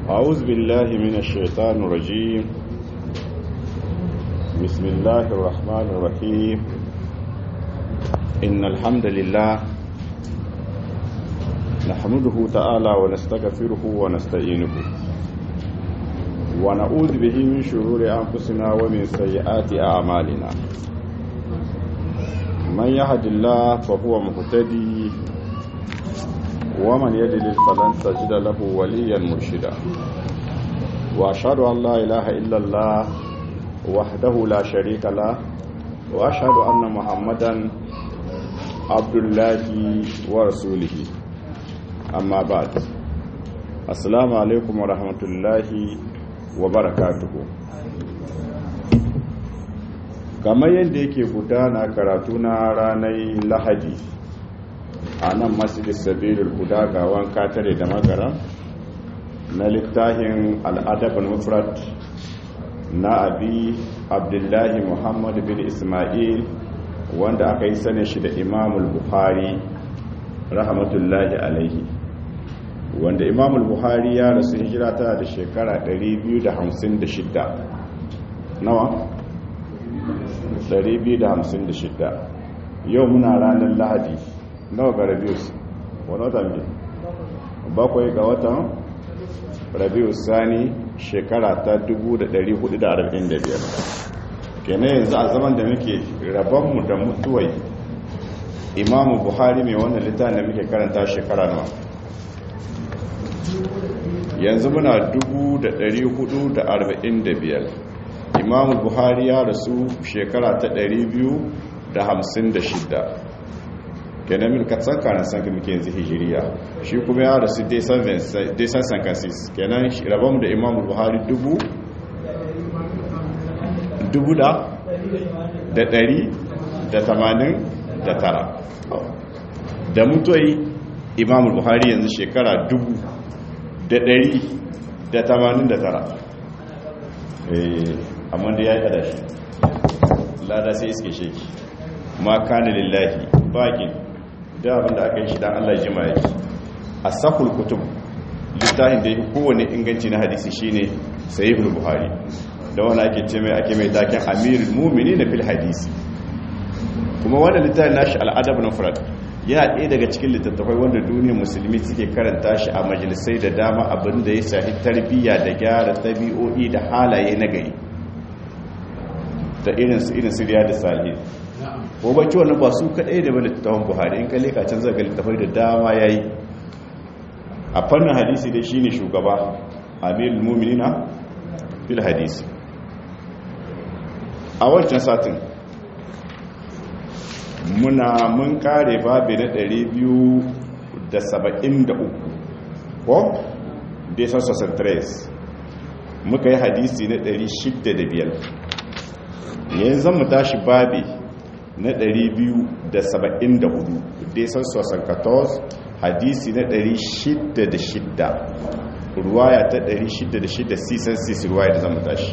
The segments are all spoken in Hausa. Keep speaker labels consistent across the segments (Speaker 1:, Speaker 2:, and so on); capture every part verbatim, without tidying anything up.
Speaker 1: أعوذ بالله من الشيطان الرجيم. بسم الله الرحمن الرحيم. إن الحمد لله نحمده تعالى ونستغفره ونستعينه ونعوذ به من شرور أنفسنا ومن سيئات أعمالنا. من يهد الله فهو مهتدي ومن يضلل فلن تجد له وليا مرشدا. وأشهد أن لا إله إلا الله وحده لا شريك له وأشهد أن محمدا عبد الله ورسوله. أما بعد، السلام عليكم ورحمة الله وبركاته. kamar yadda yake gudana karatu na ranar lahadi a nan masjid sabilul huda ga wanka tare da magara na littafin al'adabul mufrad na abi abdullahi muhammad bin ismail wanda aka yi sanin shi da imamul buhari rahmatullahi alaihi, wanda imamul buhari ya rasu hijira ta da shekara ɗari biyu da hamsin da shida. nawa? ɗari biyu da hamsin da shida. Yau muna ranar lahadi nawa ga rabius wani watan biyu bakwai ga watan rabius sani shekara ta dubu da ɗari hudu da arba'in da biyar. kenan yanzu a zaman da muke rabonmu da mutuwai imamu buhari mai wannan littafin da muke karanta shekara nawa yanzu muna dubu da ɗari hudu da arba'in da biyar. imamu buhari ya rasu shekara ta ɗari biyu da hamsin da shida. kenan min katsan kanan sanka muke yanzu hijiriya, shi kuma ya rasu desan sankansis. kenan rabon da imamu buhari dubu dubu da da ɗari da tamanin da tara. da mutuwai imamu buhari yanzu shekara dubu da ɗari da tamanin da tara. amma da ya yi kada shi lada sai iske sheki ma kana lillahi bakin da abinda aka yi shi dan Allah jima yake. as-sahul kutub littafin da yake kowane inganci na hadisi shine sahihul buhari, da wani ake ce mai ake mai taken amirul mu'minin fil hadisi. kuma wannan littafin nashi al-adab al-mufrad yana ɗaya daga cikin littattafai wanda duniyar musulmi suke karanta shi a majalisai da dama, abinda ya shafi tarbiyya da gyara tabi'o'i da halaye na gari da irin su irin su riyadu salihin. ko bacci wannan ba su kadai da littattafan buhari, in kalle ka canza ga littattafai da dama yayi. a fannin hadisi dai shine shugaba amirul mu'minina fil hadisi. a wancan satin muna mun kare babi na ɗari biyu da saba'in da uku ko desan sasantres, muka yi hadisi na ɗari shida da biyar. yanzu mu tashi babi na ɗari biyu da saba'in da hudu desan sasankatos, hadisi na ɗari shida da shida, ruwaya ta ɗari shida da shida, sisan sisi ruwaya da zan mu tashi.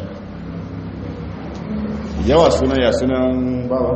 Speaker 1: yawa sunan ya sunan baba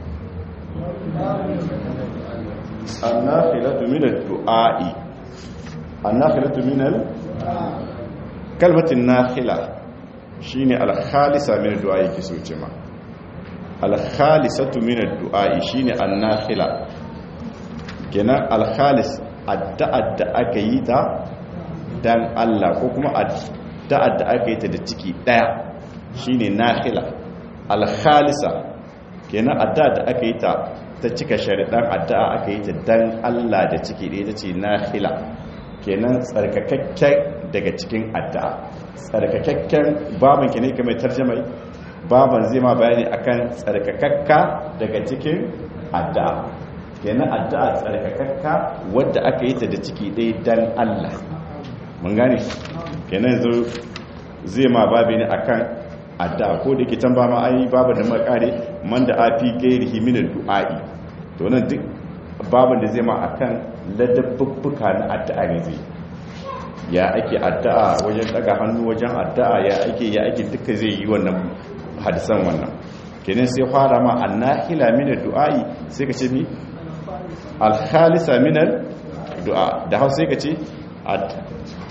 Speaker 1: annakhilatu min ad-du'a'i. annakhilatu min al-kalmatin nakhila shine al-khalisa min ad-du'a'i kiso ce ma al-khalisatu min ad-du'a'i shine an-nakhila. kenan al-khalis addu'a da aka yi ta dan Allah, ko kuma addu'a da aka yi ta da ciki daya shine nakhila. al-khalisa kenan addu'a da aka yi ta ta cika sharidan addu'a aka yi ta dan Allah da ciki ɗaya, ta ce nakhila. kenan tsarkakakken daga cikin addu'a, tsarkakakken baban ke ne kamar tarjamai baban zai ma bayani akan tsarkakakka daga cikin addu'a. kenan addu'a tsarkakakka wadda aka yi ta da ciki ɗaya dan Allah. mun gane kenan yanzu zai ma babi ne akan addu'a, ko da ke can ba ma ayi babu da makare man da afi gairihi min du'a'i. to nan duk babin da zai ma akan ladabbuka na addu'a ne zai ya ake addu'a wajen daga hannu wajen addu'a ya ake ya ake duka zai yi wannan hadisan wannan. kenan sai fara ma annahila min du'a'i, sai ka ce ni al-khalisa min du'a da hausa sai ka ce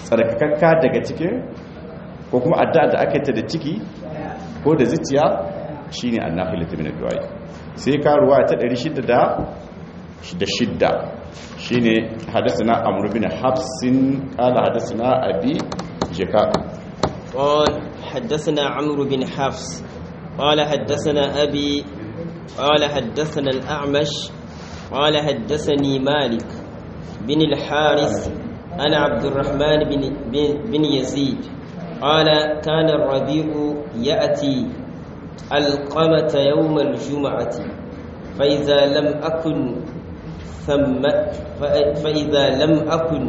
Speaker 1: tsarkakakka daga cikin ko kuma addu'a da aka yi ta da ciki ko da zuciya shine annafilatu min addu'a sai ka ruwa ta ɗari shida da shidda shine hadathana amr bin hafsin qala hadathana abi jaka
Speaker 2: قال حدثنا عمرو بن حفص قال حدثنا أبي قال حدثنا الأعمش قال حدثني مالك بن الحارث أنا عبد الرحمن بن, بن, بن يزيد قال كان الربيع يأتي القمة يوم الجمعة فإذا لم أكن ثم فإذا لم أكن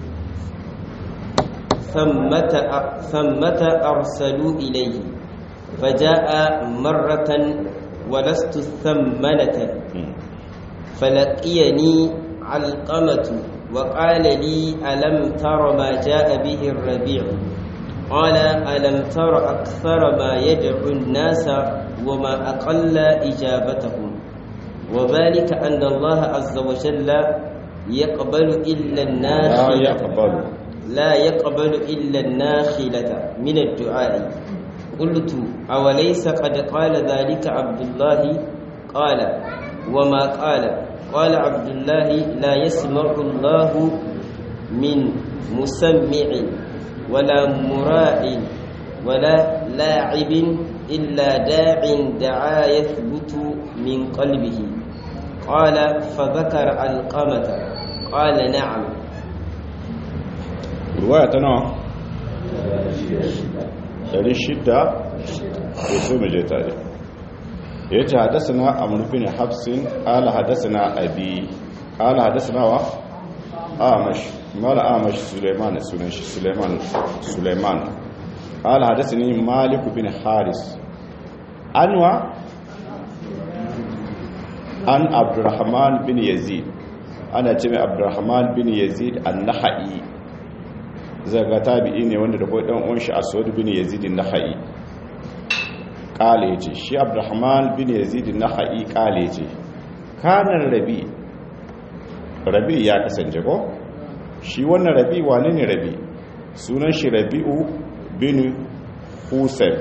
Speaker 2: ثمة ثمة أرسلوا إليه فجاء مرة ولست ثمنة فلقيني علقمة وقال لي ألم تر ما جاء به الربيع قال ألم تر أكثر ما يدعو الناس وما أقل إجابتهم وذلك أن الله عز وجل يقبل إلا الناخلة
Speaker 1: لا يقبل
Speaker 2: لا يقبل إلا الناخلة من الدعاء قلت أوليس قد قال ذلك عبد الله قال وما قال قال عبد الله لا يسمع الله من مسمع ولا مراع ولا لاعب إلا داع دعا يثبت من قلبه قال فذكر علقمة قال نعم
Speaker 1: رواية نوع dari shida da su mu je tare ya ce hadasana amr bin hafsin ala hadasana abi ala hadasana wa amash mala amash suleiman sunan shi suleiman suleiman ala hadasani malik bin haris anwa an abdurrahman bin yazid ana ce mai abdurrahman bin yazid an-nahai zaga tabi'i ne wanda da kai dan uwan shi aswad bin yazid an-nahai kale yace shi abdurrahman bin yazid an-nahai kale yace kanan rabi rabi ya kasance ko shi wannan rabi wane ne rabi sunan shi rabi'u bin husayn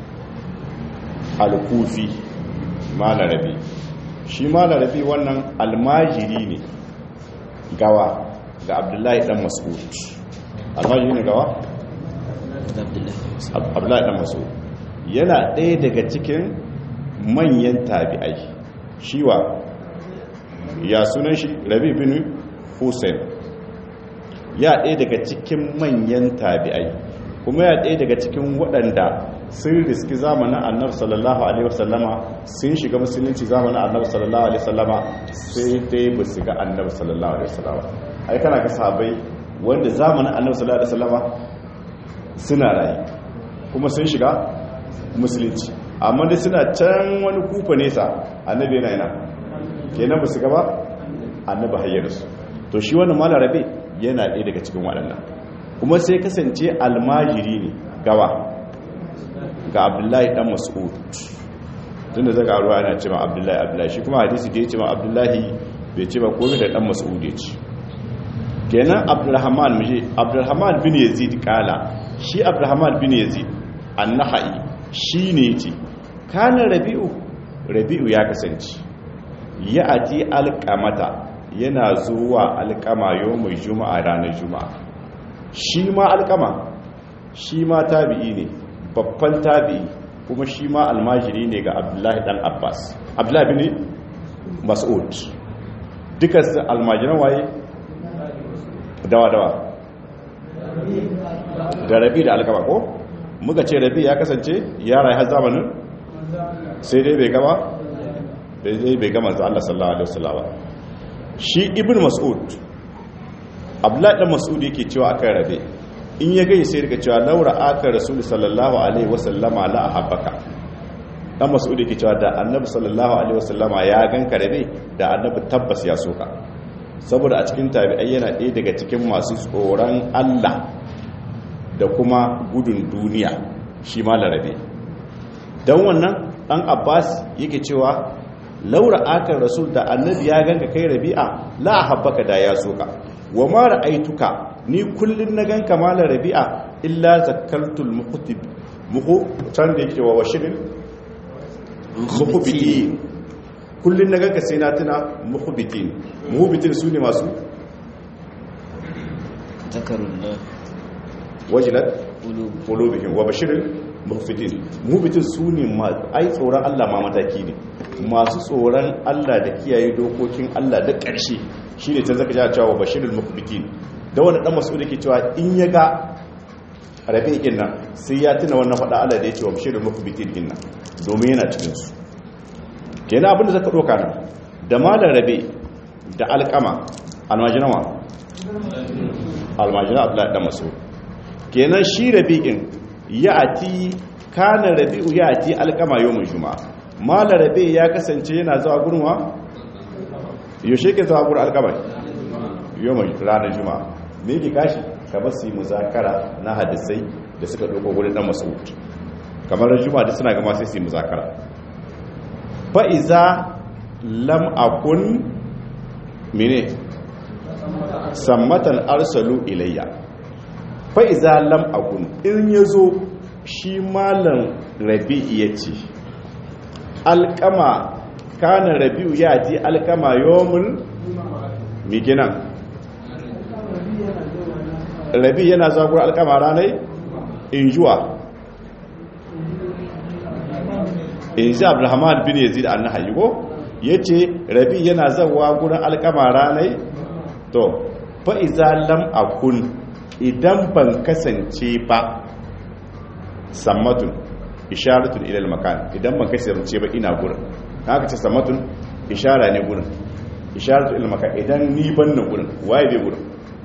Speaker 1: al-kufi mala rabi shi mala rabi wannan almajiri ne gawa ga abdullahi dan mas'ud almajiri ne gawa abdullahi dan mas'ud yana ɗaya daga cikin manyan tabi'ai shiwa ya sunan shi rabi bin husayn ya ɗaya daga cikin manyan tabi'ai kuma ya ɗaya daga cikin waɗanda sun riski zamanin annabi sallallahu alaihi wasallama sun shiga musulunci zamanin annabi sallallahu alaihi wasallama sai dai ba su ga annabi sallallahu alaihi wasallama ai kana ga sahabbai wanda zamanin annabi sallallahu alaihi wasallama suna rayu kuma sun shiga musulunci amma dai suna can wani kufa nesa annabi yana yana kenan ba su ga ba annabi hayyarsu to shi wannan malarabe yana ɗaya daga cikin waɗannan kuma sai kasance almajiri ne gawa ga abdullahi dan mas'ud tun da zaga ruwa yana cewa abdullahi abdullahi shi kuma hadisi da ya ce ma abdullahi bai ce ba komai da dan mas'ud ya ce kenan abdurrahman muje abdurrahman bin yazid kala shi abdurrahman bin yazid an-nahai shine yace kana rabi'u rabi'u ya kasance ya ati alqamata yana zuwa alqama yawmul juma'a ranar juma'a shi ma alqama shi ma tabi'i ne babban tabi'i kuma shi ma almajiri ne ga abdullahi dan abbas abdullahi bin mas'ud dukkan su almajiran waye dawa-dawa da rabi da alkama ko muka ce rabi ya kasance ya rayu har zamanin sai dai bai gama bai bai gama za Allah sallallahu alaihi wasallam shi ibn mas'ud abdullahi dan mas'ud yake cewa akan rabi in ya gai sai rika cewa laura aka rasul sallallahu alaihi wasallama la ahabbaka dan mas'ud yake cewa da annabi sallallahu alaihi wasallama ya ganka rabi da annabi tabbas ya soka saboda a cikin tabi'ai yana ɗaya daga cikin masu tsoron Allah da kuma gudun duniya shi ma larabe don wannan ɗan abbas yake cewa laura akan rasul da annabi ya ganka kai rabi'a la habbaka da ya soka wa ma ra'aituka ni kullun na gan kamalar rabi'a illa zakartul muqtib muku can da yake wa washirin mukhbitin kullun na gan ka sai na tuna mukhbitin mukhbitin su ne masu
Speaker 2: zakarullah
Speaker 1: wajilat qulubihim wa bashiril mukhbitin mukhbitin su ne ai tsoron Allah ma mataki ne masu tsoron Allah da kiyaye dokokin Allah da ƙarshe shine ta zaka ja cewa bashirul mukhbitin da wani dan masu da ke cewa in ya ga rabin din nan sai ya tuna wannan fada Allah da yake wa bashirul mukhbitin din nan domin yana cikin su kenan abin da zaka doka nan da malan rabi da alqama almajinawa almajina Abdullah dan masu kenan shi rabi'in ya'ati kana rabi'u ya'ati alqama yawmul juma'a malan rabi ya kasance yana zuwa gurin wa yaushe ke zuwa gurin alqama yawmul ranar juma'a me yake kashi ka ba su yi muzakara na hadisai da suka ɗauko wurin ɗan mas'ud kamar juma'a da suna gama sai su yi muzakara fa'iza lam akun mene sammatan arsalu ilayya fa'iza lam akun in ya zo shi malam rabi'i ya ce alkama kanan rabi'u ya ji alkama yawon miginan rabi yana zagura alkama ranai in juwa in ji abrahman bin yazid an nahayi ko ya ce rabi yana zawa gurin alkama ranai to fa'iza lam akun idan ban kasance ba sammatun isharatun ilal makan idan ban kasance ba ina gurin haka ce sammatun ishara ne gurin isharatun ilal makan idan ni ban na gurin waye bai gurin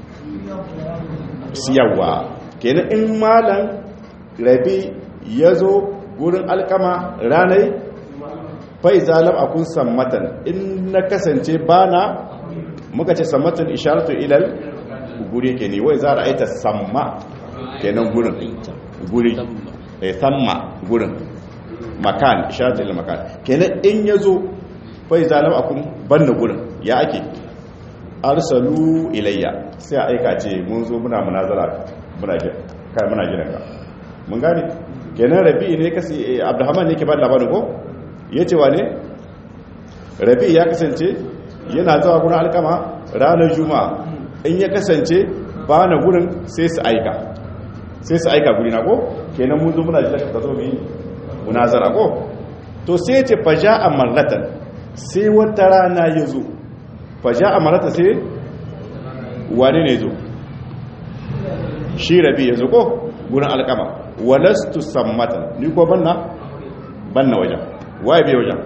Speaker 1: siyarwa kenan in malam rabi ya zo gurin alkama ranai fai zalam akun sammatan in na kasance bana muka ce sammatan isharatu ilal guri ke ne wai za a aita samma kenan gurin guri eh samma gurin makan isharatu ilal makan kenan in ya zo fai zalam akun banna gurin ya ake arsalu ilayya sai a aika ce mun zo muna munazara muna jira kai muna jiran ka mun gane kenan rabi ne kasi abdurrahman ne ke ba labarin ko yace wane rabi ya kasance yana zuwa gurin alkama ranar juma'a in ya kasance ba na gurin sai su aika sai su aika guri na ko kenan mun zo muna jira ka zo mu munazara ko to sai ce faja'a marratan sai wata rana ya zo faja a marata sai wani ne zo shi rabi ya zo ko gurin alkama walastu sammatan ni ko banna banna wajen waye bai wajen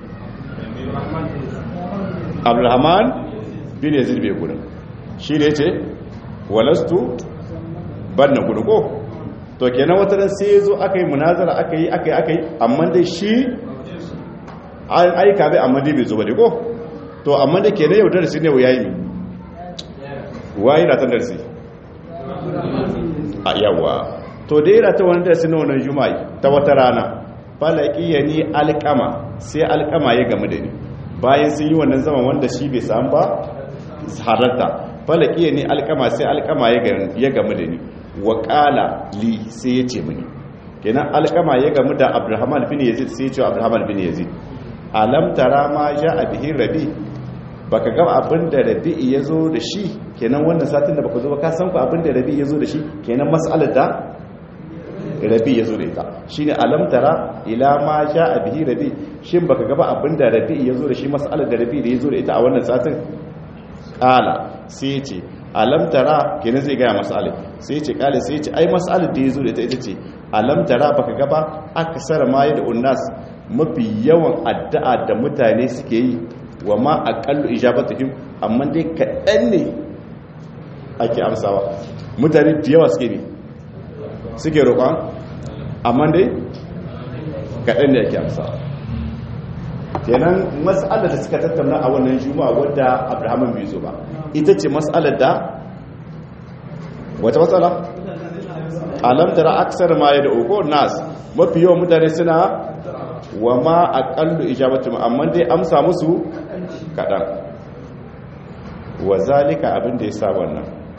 Speaker 1: abdulrahman bin yazid bai gurin shi ne ce walastu banna gurin ko to kenan wata ran sai zo aka yi munazara aka yi aka yi aka yi amma dai shi an aika bai amma dai bai zo ba dai ko to amma da ke na yau darasi ne ya yi wayi ratan darasi a yawa to da yi rata wani darasi na wannan juma'i ta wata rana falaki ya ni alkama sai alkama ya gamu da ni bayan sun yi wannan zaman wanda shi bai samu ba hararta falaki ya ni alkama sai alkama ya gamu da ni wa kala li sai ya ce mini kenan alkama ya gamu da abdurrahman bin yazid sai ya ce abdurrahman bin yazid alam tara ma ja a bihin rabi baka ga abin da rabi ya zo da shi kenan wannan satin da baka zo ba ka san ku abin da rabi ya zo da shi kenan mas'alar da rabi ya zo da ita shine alam tara ila ma ja a bihin rabi shin baka ga abin da rabi ya zo da shi mas'alar da rabi da ya zo da ita a wannan satin kala sai ya ce alam tara kenan zai gaya mas'alar sai ya ce kala sai ya ce ai mas'alar da ya zo da ita ita ce alam tara baka ga ba aksara ma ya da unnas mafi yawan addu'a da mutane suke yi wa ma aqallu ijabatihim amma dai kaɗan ne ake amsawa mutane da yawa suke ne suke roƙon amma dai kaɗan ne ake amsawa kenan mas'alar da suka tattauna a wannan juma'a wadda abrahaman bai zo ba ita ce mas'alar da wata matsala alam tara aksar ma ya da uku nas mafi yawan mutane suna wa ma aqallu ijabatu amma dai amsa musu kadan wa zalika abin da yasa wannan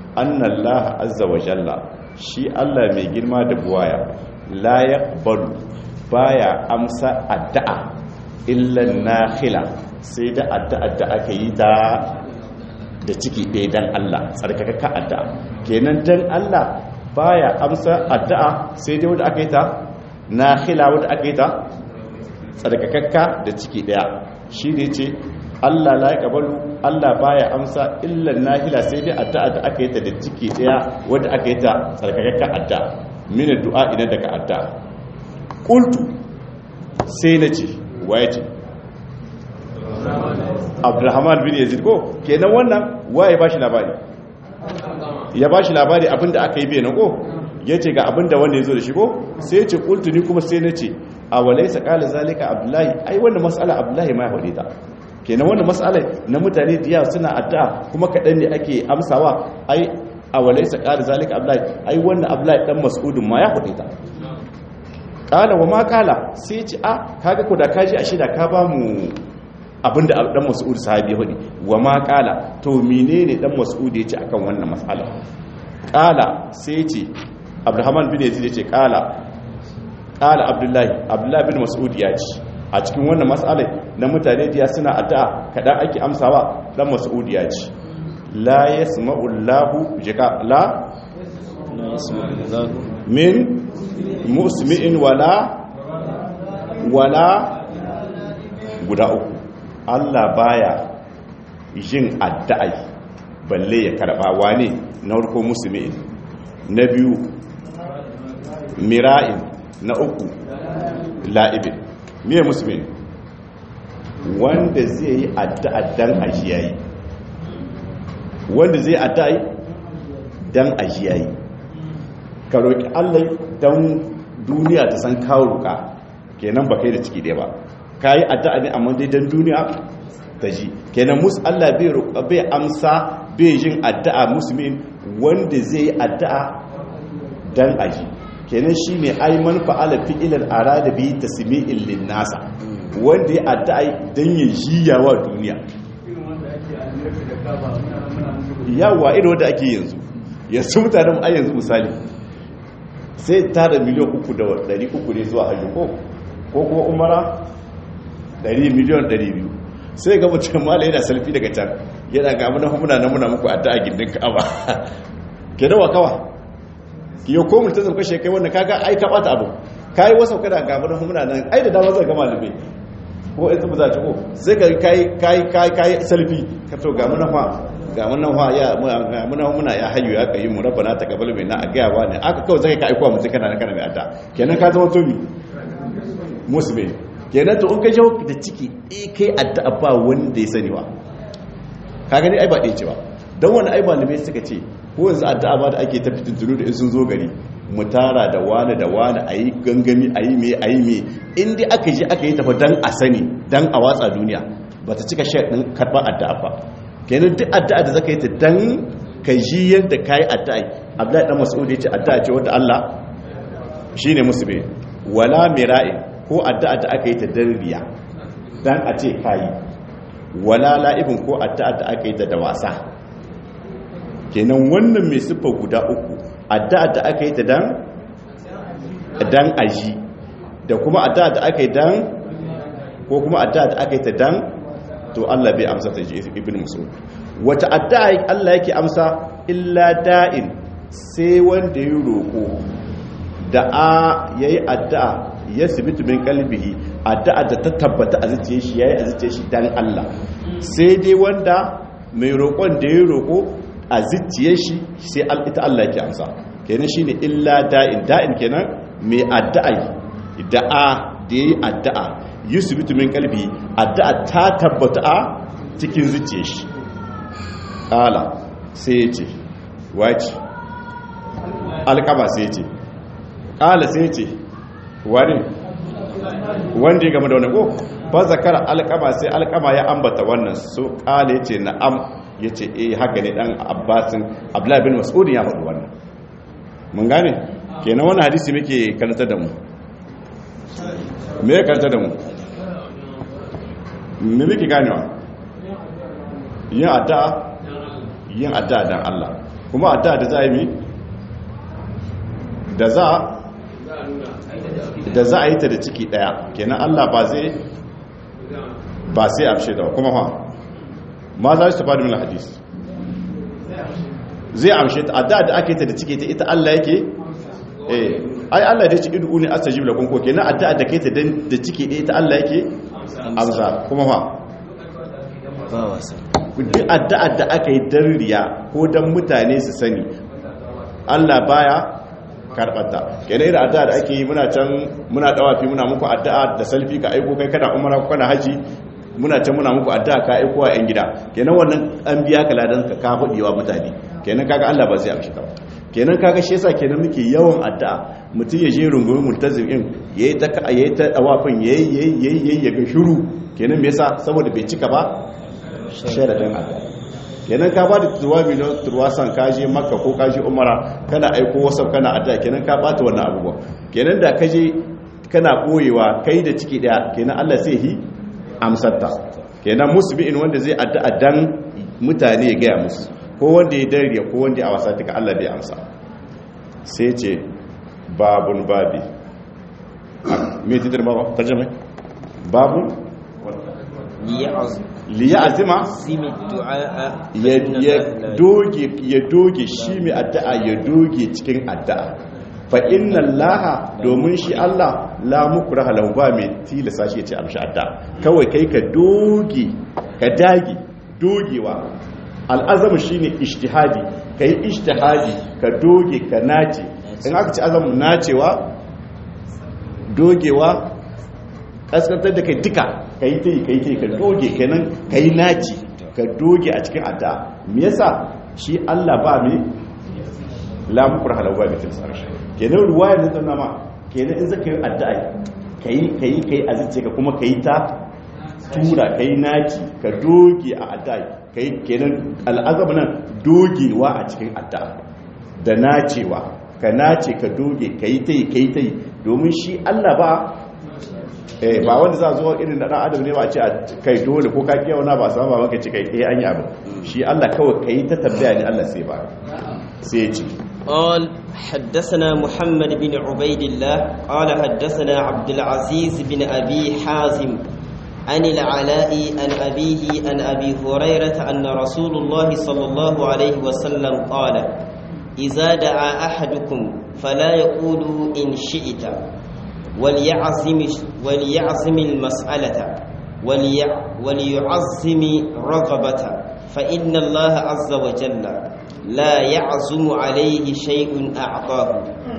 Speaker 1: annallaha azza wa jalla shi Allah mai girma da buwaya la yaqbalu baya amsa addu'a illa nakhila sai da addu'a da aka yi ta da ciki ɗaya dan Allah tsarkakakka addu'a kenan dan Allah baya amsa addu'a sai dai wanda aka yi ta nakhila wanda aka yi ta tsarkakakka da ciki ɗaya shi ne ce Allah la yaqbalu Allah baya amsa illa nahila sai dai addu'a da aka yi ta da ciki daya wanda aka yi ta tsarkakakka addu'a min addu'a ina daga addu'a qultu sai nace waye ce Abdurrahman bin Yazid ko kenan wannan waye bashi labari ya bashi labari abinda aka yi bai na ko yace ga abinda wanda yazo da shi ko sai yace qultu ni kuma sai nace a walaysa qala zalika Abdullahi ai wannan mas'ala Abdullahi ma ya faɗi ta kenan wannan mas'alar na mutane da yawa suna addu'a kuma kaɗan ne ake amsawa ai a walaysa qala zalika Abdullahi ai wannan Abdullahi dan Mas'udin ma ya faɗi ta qala wa ma qala sai ce a kaga ko da kaji a shida ka ba mu abinda dan Mas'ud sahabi ya faɗi wa ma qala to menene dan Mas'ud ya ce akan wannan mas'ala qala sai ce Abdurrahman bin Yazid ya ce qala qala Abdullahi Abdullahi bin Mas'ud ya ce a cikin wannan matsalai na mutane diya suna addu'a kadan ake amsawa dan Mas'ud ya ce la yasma'u Allahu jika la min musmi'in wala wala guda uku Allah baya jin addu'ai balle ya karba wane na farko musmi'in na biyu mira'in na uku la'ibin miye musulmi wanda zai yi addu'a dan ajiyayi wanda zai addu'a dan ajiyayi ka roki Allah dan duniya ta san kawo roka kenan ba kai da ciki dai ba kai addu'a ne amma dai dan duniya ta ji kenan mus Allah bai roka bai amsa bai jin addu'a musulmin wanda zai yi addu'a dan aji kenan shi ne ai man fa'ala fi'ilan arada bi tasmi'il lin nasa wanda ya addu'a dan ya jiya wa duniya yawa irin wanda ake yanzu yanzu mutanen ai yanzu misali sai tara miliyan uku da ɗari uku ne zuwa hajji ko ko kuma umara ɗari miliyan ɗari biyu sai ga mutum mala yana salfi daga can yana ga muna muna na muna muku addu'a gindin ka'aba kenan wa kawa yau ko mutum zai kashe kai wanda kaga ai ka bata abu kai wasa kada ga mun muna nan ai da dama zai ga malami ko in zuba zaci ko sai ka kai kai kai kai selfie ka to ga mun fa ga mun fa ya mun muna ya hayyu ya kai mu rabbana taqabbal minna a ga wa ne aka kawai zai ka aika mutum kana kana mai adda kenan ka zama to mi musulmi kenan to in ka jawo da ciki eh kai adda ba wanda ya sani wa ka gani ai ba dai ce ba dan wani ai malamai suka ce ko yanzu addu'a ba da ake ta fitintunu da in sun zo gari mu tara da wani da wani a yi gangami a yi mai a yi mai inda aka ji aka yi tafa don a sani don a watsa duniya ba ta cika shaɗin karɓar addu'a ba kenan duk addu'a da zaka yi ta don ka ji yadda ka yi addu'a abdullahi dan mas'ud ya ce addu'a ce wadda Allah shi ne musu bai wala mira'i ko addu'a da aka yi ta don riya don a ce ka yi wala la'ibin ko addu'a da aka yi ta da wasa kenan wannan mai siffa guda uku addu'a da aka yi ta dan dan aji da kuma addu'a da aka yi dan ko kuma addu'a da aka yi ta dan to Allah bai amsa ta ji ibn Mas'ud wata addu'a Allah yake amsa illa da'in sai wanda ya roko da a yayi addu'a ya sibitu min qalbihi addu'a da ta tabbata a zuciyar shi yayi a zuciyar shi dan Allah sai dai wanda mai roƙon da ya roko a zuciyar shi sai ita Allah yake amsa kenan shine illa da'in da'in kenan mai addu'a da'a da yayi addu'a yusbitu min qalbi addu'a ta tabbata a cikin zuciyar shi ala sai yace wace alqaba sai yace ala sai yace wani wanda ya game da wannan ko fa zakara alqaba sai alqaba ya ambata wannan so ala yace na'am ya ce eh haka ne dan abbasin abdullahi bin mas'ud ya faɗi wannan mun gane kenan wannan hadisi muke karanta da mu me ya karanta da mu me muke ganewa yin addu'a yin addu'a dan Allah kuma addu'a da za a yi da za da za a yi ta da ciki daya kenan Allah ba zai ba sai amshe da kuma ha ma za su faɗi min hadis zai amshe ta addu'a da ake ta da ciki ta ita Allah yake eh ai Allah da ci idu ne astajib lakum ko kenan addu'a da kai ta da ciki ɗaya ta Allah yake amsa kuma ha
Speaker 2: ba wasa
Speaker 1: duk addu'a da aka yi dan riya ko dan mutane su sani Allah baya karbata kenan irin addu'a da ake yi muna can muna dawafi muna muku addu'a da salfi ka aiko kai kana umara ko kana haji muna can muna muku addu'a ka aiko wa yan gida kenan wannan an biya ka ladan ka ka hudewa mutane kenan kaga Allah ba zai amshi ka ba kenan kaga shi yasa kenan muke yawan addu'a mutum ya je rungumin multazim din yayi ta yayi ta dawafin yayi yayi yayi ya ga shiru kenan me yasa saboda bai cika ba sharadin addu'a kenan ka ba da tuwa miliyan turwasan kaje makka ko kaje umara kana aiko wasu kana addu'a kenan ka bata wannan abubuwa kenan da kaje kana koyewa kai da ciki daya kenan Allah sai hi amsarta kenan musbi'in wanda zai addu'a dan mutane ya gaya musu ko wanda ya dariya ko wanda a wasa duka Allah bai amsa sai ce babun babi me titir baba tarjuma babun liya'zima
Speaker 2: simi du'a
Speaker 1: ya doge ya doge shi mai addu'a ya doge cikin addu'a fa inna allaha domin shi Allah la mukraha lahu ba mai tilasa shi ce amshi addu'a kawai kai ka doge ka dage dogewa al'azamu shine ijtihadi kai ijtihadi ka doge ka nace in aka ci azamu nacewa dogewa kaskantar da kai duka ka yi ta yi ka yi ta yi ka doge kenan ka yi naci ka doge a cikin addu'a me yasa shi Allah ba mai lamukur halawa mai tilsa kenan ruwaya ne tana ma kenan in zaka yi addu'a ka yi ka yi ka yi azice ka kuma ka yi ta tura ka yi naci ka doge a addu'a ka yi kenan al'azab nan dogewa a cikin addu'a da nacewa ka nace ka doge ka yi ta yi ka yi ta yi domin shi Allah ba eh ba wanda za zo irin da dan adam ne ba a ce kai dole ko ka kiyaye wani ba sama ba kai ce kai eh an yi abu shi Allah kawai kai ta tabbaya ne Allah sai ba sai ya ce
Speaker 2: قال حدثنا محمد بن عبيد الله قال حدثنا عبد العزيز بن أبي حازم عن العلاء عن أبيه عن أبي هريرة أن رسول الله صلى الله عليه وسلم قال إذا دعا أحدكم فلا يقول إن شئت وليعزم وليعزم المسألة ولي وليعزم رغبة فإن الله عز وجل لا يعزم عليه شيء أعطاه.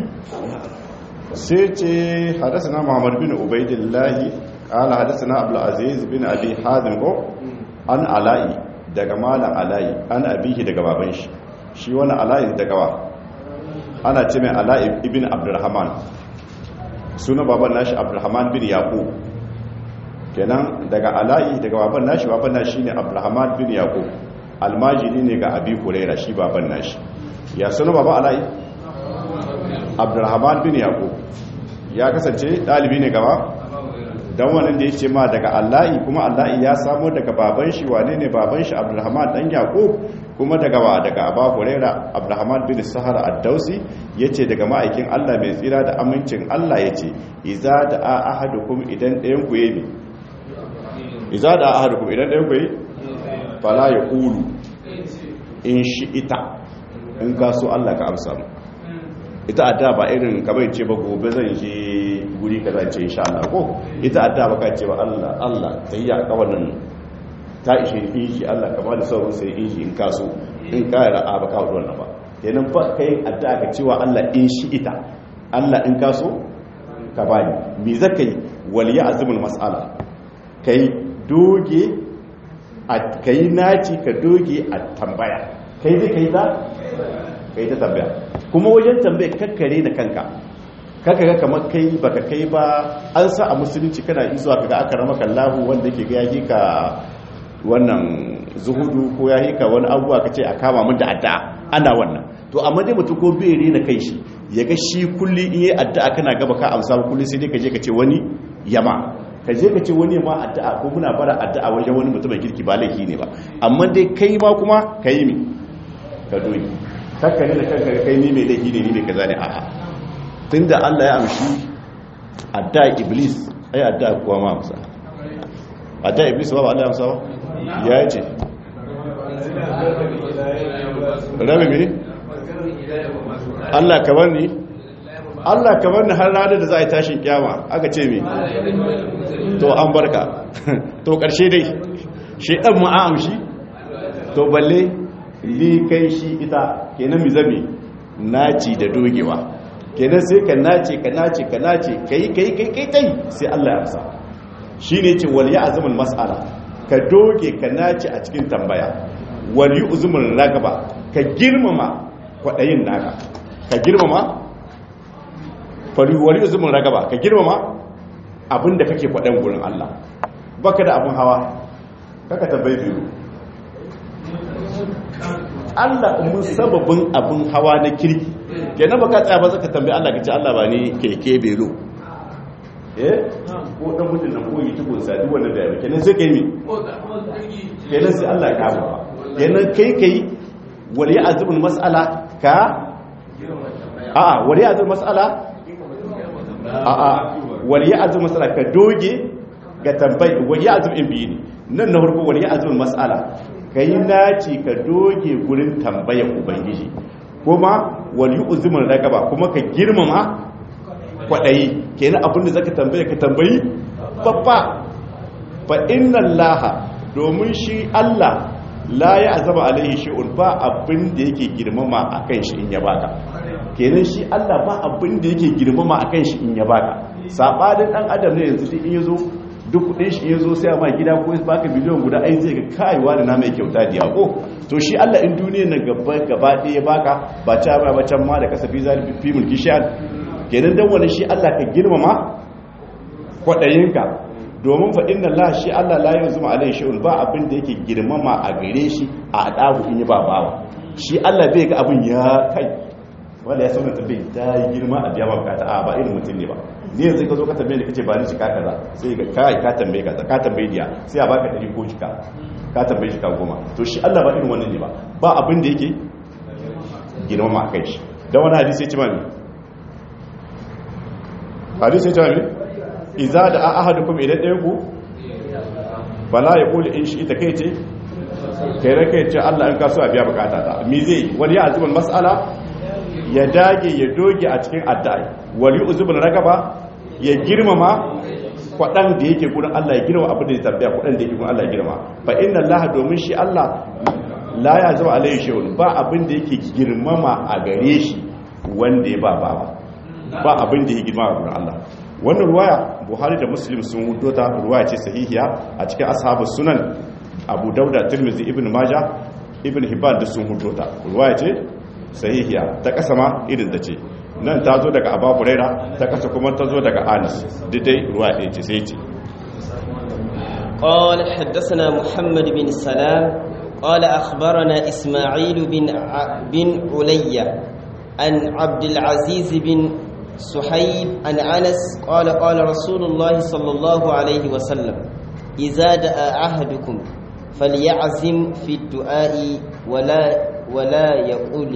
Speaker 1: سيتي حدثنا محمد بن عبيد الله قال حدثنا عبد العزيز بن أبي حازم عن علاء daga malam ala'i an abihi daga baban shi shi wani ala'i daga wa ana ce mai ala'i ibn abdurrahman suna baban nashi abdurrahman bin yaqub kenan daga ala'i daga baban nashi baban nashi ne abdurrahman bin yaqub almajiri ne ga abi huraira shi baban nashi ya suna baban ala'i abdurrahman bin yaqub ya kasance dalibi ne gaba dan wannan da yace ma daga allahi kuma allahi ya samo daga baban shi wane ne baban shi abdurrahman dan yaqub kuma daga wa daga abu huraira abdurrahman bin sahar ad-dausi yace daga ma'aikin Allah mai tsira da amincin Allah yace iza da ahadukum idan ɗayan ku yayi iza da ahadukum idan ɗayan ku yayi fala yaqulu in shi'ita in ka so Allah ka amsa mu ita adda ba irin kamar ce ba gobe zan je guri kaza ce insha Allah ko ita adda ba ka ce ba Allah Allah sai ya ka wannan ta ishe inji Allah ka ba da sauran sai inji in kaso in ka ra'a ba ka wannan ba kenan fa kai adda ka cewa Allah in shi ita Allah in kaso ka bani me zaka yi wal ya'zimul mas'ala kai doge a kai naci ka doge a tambaya kai zai kai ta kai ta tambaya kuma wajen tambaye kakkare da kanka kaka ga kamar kai baka kai ba an sa a musulunci kana izuwa kaga aka rama kallahu wanda yake ga yaki ka wannan zuhudu ko yayi ka wani abuwa kace a kama mun da addu'a ana wannan to amma dai mutu ko bere na kai shi yaga shi kulli in yi addu'a kana gaba ka amsa kulli sai dai ka je ka ce wani yama ka je ka ce wani ma addu'a ko muna bara addu'a wajen wani mutumin kirki ba laifi ne ba amma dai kai ma kuma kai mi ka doyi kakkare da kankare kai ni mai laifi ne ni mai kaza ne a'a tunda Allah ya amshi adda iblis ai adda kuwa ma amsa adda iblis ba Allah ya amsa ba ya ce rabe mene Allah ka bani Allah ka bani har ranar da za a yi tashin kiyama aka ce me to an barka to karshe dai shedan mu a amshi to balle li kai shi ita kenan mi zame naci da dogewa kenan sai ka nace ka nace ka nace kai kai kai kai tai sai Allah ya amsa shine ce wal ya'zamul mas'ala ka doge ka nace a cikin tambaya wal yu'zumul ragaba ka girmama kwadayin naka ka girmama fari wal yu'zumul ragaba ka girmama abinda kake kwadan gurin Allah baka da abun hawa kaka tambaye biyu Allah mun sababin abun hawa na kirki kenan baka tsaya ba zaka tambaye Allah kace Allah ba ni keke belo eh ko dan mutun nan ko yi tugo sa duk wannan da yake kenan sai kai mi kenan sai Allah ya kama kenan kai kai wali azmul mas'ala ka a a wali azmul mas'ala a a wali azmul mas'ala ka doge ga tambayi wali azmul ibini nan na farko wali azmul mas'ala kai naci ka doge gurin tambayar ubangiji kuma wali uzmul ragaba kuma ka girmama kwadayi kenan abinda zaka tambaye ka tambayi babba fa inna allaha domin shi Allah la ya azaba alaihi shi'un ba abin da yake girmama akan shi in ya baka kenan shi Allah ba abin da yake girmama akan shi in ya baka sabanin dan adam ne yanzu in yazo duk kudin shi yazo sai ma gida ko baka biliyon guda ai zai ga kaiwa da na mai kyauta da yako to shi Allah in duniyar nan gaba gaba ɗaya ya baka ba ta ba ba can ma da kasafi zalibi fi mulki shan kenan dan wani shi Allah ka girmama kwadayinka domin fa inna Allah shi Allah la yuzuma alai shay'un ba abin da yake girmama a gare shi a adabu in yi ba bawa shi Allah bai ga abin ya kai wanda ya sauna tabbai ta yi girma a biya bukata a ba irin mutum ne ba ni yanzu ka zo ka tambaye ni kace ba ni shi ka kaza sai ga kai ka tambaye kaza ka tambaye diya sai a baka dari ko jika ka tambaye shi ka goma to shi Allah ba irin wannan ne ba ba abin da yake girmama a kai shi da wani hadisi ya ce mami hadisi ya ce mami iza da ahadukum idan ɗayan ku bala ya kula in shi ita kai ce kai raka ya ce Allah in kaso a biya bukata ta mi zai wani ya azubin mas'ala ya dage ya doge a cikin addu'a wani uzubin ragaba ya girmama kwaɗan da yake gudun Allah ya girma abin da ya tabbaya kwaɗan da yake gudun Allah ya girma fa inna Allah domin shi Allah la ya zama alayhi shay'un ba abin da yake girmama a gare shi wanda ya ba ba ba abin da yake girmama a gudun Allah wannan ruwaya Buhari da Muslim sun hudo ta ruwaya ce sahihiya a cikin ashabus sunan Abu Dauda, Tirmidhi, Ibn Majah, Ibn Hibban da sun hudo ta ruwaya ce sahihiya ta kasa ma irin da ce nan ta zo daga Abu Huraira ta kasa kuma ta zo daga Anas dai ruwaya ɗaya ce sai ce
Speaker 2: قال حدثنا محمد بن السلام قال أخبرنا إسماعيل بن بن عليا عن عبد العزيز بن صحيب عن أنس قال قال رسول الله صلى الله عليه وسلم إذا دعا أحدكم فليعزم في الدعاء ولا ولا يقول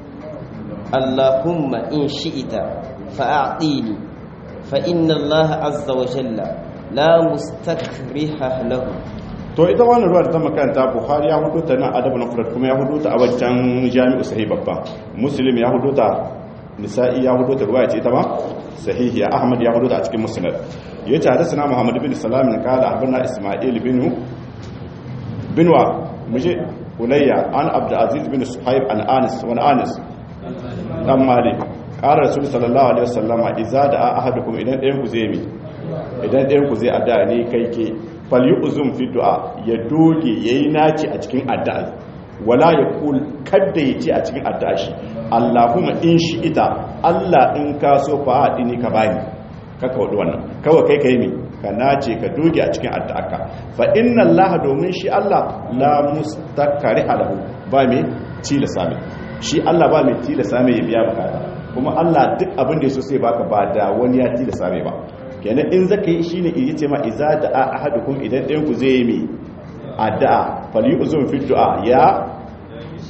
Speaker 2: اللهم إن شئت فأعطيني فإن الله عز وجل لا مستكره له.
Speaker 1: to ita wannan ruwa da ta makanta Buhari ya hudu ta nan adabul mufrad kuma ya hudu ta a wajen Jami'u Sahih babba Muslim ya hudu ta Nisa'i ya hudu ta ruwaya ce ita ma sahihi Ahmad ya hudu ta a cikin Musnad yace hadathana Muhammad bin Salam ne kala abuna Isma'il bin binwa muje Ulayya an Abdul Aziz bin Suhaib an Anas wa Anas dan Malik qala Rasul sallallahu alaihi wasallam idza da'a ahadukum idan ɗayan ku zai mi idan ɗayan ku zai addu'a ne kai ke falyuzum fi du'a ya doge yayi naci a cikin addu'a wala yaqul kadda yace a cikin addu'a shi Allahumma in shi ita Allah in ka so fa ni ka bani kaka wadu wannan kawai kai kai mi ka nace ka doge a cikin addu'arka fa inna Allah domin shi Allah la mustakari alahu ba me tilasa mai shi Allah ba mai tilasa mai ya biya bukata kuma Allah duk abin da yaso sai baka ba da wani ya tilasa mai ba kenan in zaka yi shine yace ma iza da ahadukum idan ɗayan ku zai yi mi addu'a falyuzum fi du'a ya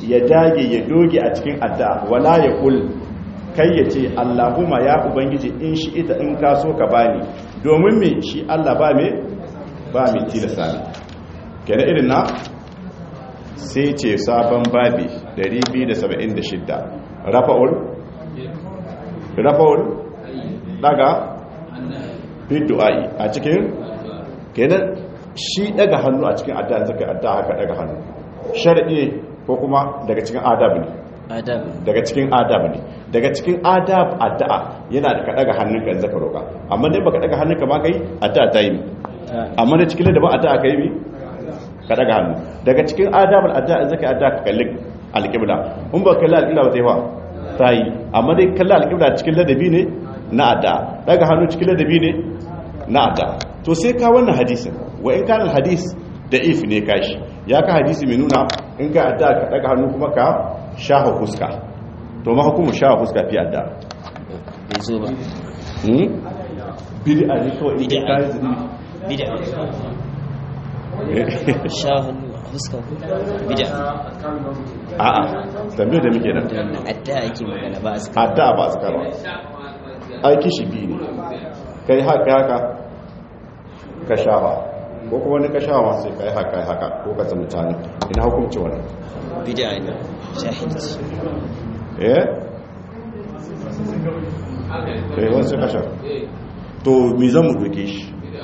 Speaker 1: ya dage ya doge a cikin addu'a wala ya kul kai ya ce Allahumma ya ubangiji in shi ita in ka so ka bani domin me shi Allah ba me ba me tilasta ne kenan irin na sai ce sabon babi ɗari biyu da saba'in da shida rafa'ul rafa'ul daga fi du'a'i a cikin kenan shi daga hannu a cikin addu'a zaka addu'a haka daga hannu shar'i ko kuma daga cikin adab ne
Speaker 2: adab
Speaker 1: daga cikin adab ne daga cikin adab addu'a yana da ka daga hannunka in zaka roka amma dai baka daga hannunka ba kai addu'a ta yi amma da cikin da ba addu'a kai mi ka daga hannu daga cikin adabul addu'a in zaka addu'a ka kalli alqibla in ba kalli alqibla ba sai fa ta yi amma dai kalli alqibla cikin ladabi ne na addu'a daga hannu cikin ladabi ne na addu'a to sai ka wannan hadisin wa in kana hadis da if ne kashi ya ka hadisi mai nuna in ka addu'a ka daga hannu kuma ka shaha fuska to ma hukumu shaha fuska fi addu'a
Speaker 2: bai zo ba
Speaker 1: hmm bid'a ne ko
Speaker 2: bid'a bid'a shahan fuska bid'a
Speaker 1: a a tambaye da muke nan
Speaker 2: addu'a yake magana ba aska
Speaker 1: addu'a ba aska ba aiki shi bi ne kai haka haka ka shafa ko kuma wani ka shafa sai kai haka haka ko ka san mutane ina hukunci wannan
Speaker 2: bid'a ne shahidi
Speaker 1: eh eh wasu kasha to me zan mu doke shi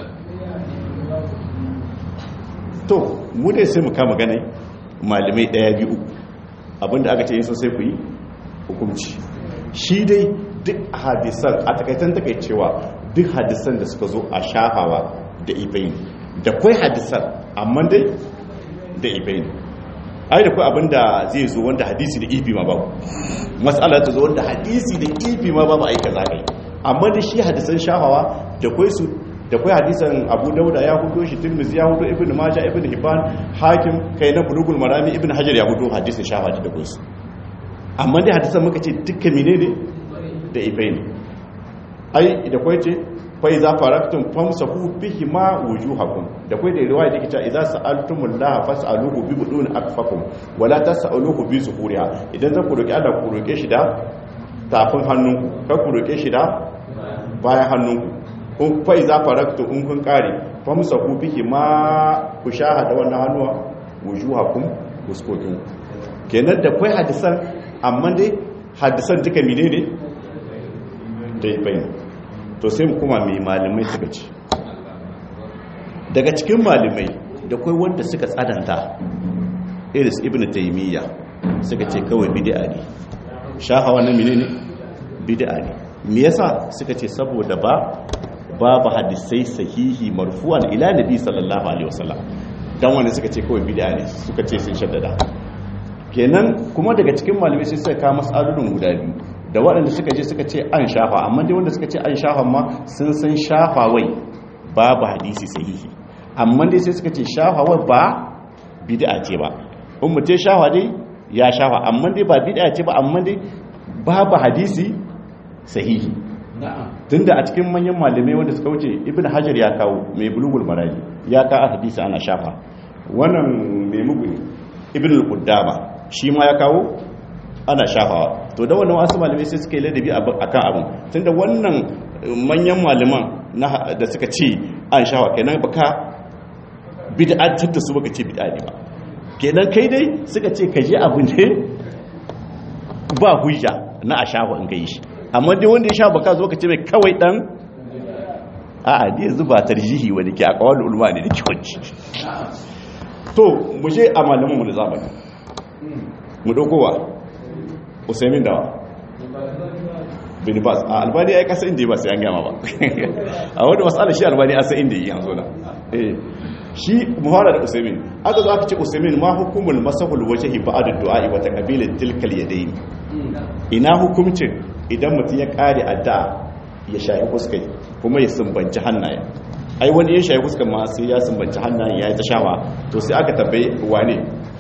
Speaker 1: to mu dai sai mu kama ganai malamai daya biyu abinda aka ce yin so sai ku yi hukunci shi dai duk hadisan a takaitan takaicewa duk hadisan da suka zo a shafawa da ibaini da kwai hadisan amma dai da ibaini ai da kwai abinda zai zo wanda hadisi da ibi ma babu matsala ta zo wanda hadisi da ibi ma babu aika zagai amma da shi hadisan shafawa da kwai su da kwai hadisan abu dauda ya hudo shi tirmizi ya hudo ibn majah ibn hibban hakim kai na bulugul marami ibn hajar ya hudo hadisin shafawa da kwai su amma dai hadisan muka ce dukkan menene da ibaini ai da kwai ce fai za faraktum famsahu bihi ma wujuhakum da kai da riwaya take cewa idza sa'altumullaha fas'aluhu bi budun akfakum wala tas'aluhu bi zuhuriha idan za ku roki Allah ku roke shi da tafin hannunku kar ku roke shi da bayan hannunku kun fai za faraktum in kun kare famsahu bihi ma ku shahada wannan hannuwa wujuhakum fuskokin kenan da kai hadisan amma dai hadisan duka menene dai bayin to sai mu kuma mai malamai suka ce daga cikin malamai da kai wanda suka tsadanta iris ibn taimiyya suka ce kawai bid'a ne shahawa na menene bid'a ne me yasa suka ce saboda ba babu hadisai sahihi marfu'an ila nabi sallallahu alaihi wasallam dan wanda suka ce kawai bid'a ne suka ce sun shaddada kenan kuma daga cikin malamai sai suka kawo mas'alolin guda biyu da waɗanda suka je suka ce an shafa amma dai wanda suka ce an shafa ma sun san shafawai babu hadisi sahihi amma dai sai suka ce shafawai ba bid'a ce ba in mutum shafa dai ya shafa amma dai ba bid'a ce ba amma dai babu hadisi sahihi tunda a cikin manyan malamai wanda suka wuce ibn hajar ya kawo mai bulugul marani ya kawo hadisi ana shafa wannan mai mugu ibn al-quddama shi ma ya kawo ana shafawa to da wannan wasu malamai sai suka yi ladabi akan abin tunda wannan manyan malaman da suka ce an shafa kenan baka bid'atar da su baka ce bid'a ne ba kenan kai dai suka ce ka je abin ne ba hujja na a shafa in kai shi amma dai wanda ya shafa baka zo ka ce mai kawai dan a'a dai zuba tarjihi wanda ke a kawal ulama ne da kiwanci to mu je a malaman mu da zamani mu dokowa usaimin dawa bin bas a albani ya kasa inda ya ba sai an gama ba a wadda matsala shi albani a sai inda yi yanzu na shi muhara da usaimin aka zo aka ce usaimin ma hukumul masahul wajahi ba'da du'a'i wa taqbilat tilkal yadayn ina hukumcin idan mutum ya kare addu'a ya shayi fuskai kuma ya sumbanci hannaye ai wani ya shayi fuskan ma sai ya sumbanci hannaye ya yi ta shawa to sai aka tabbai wane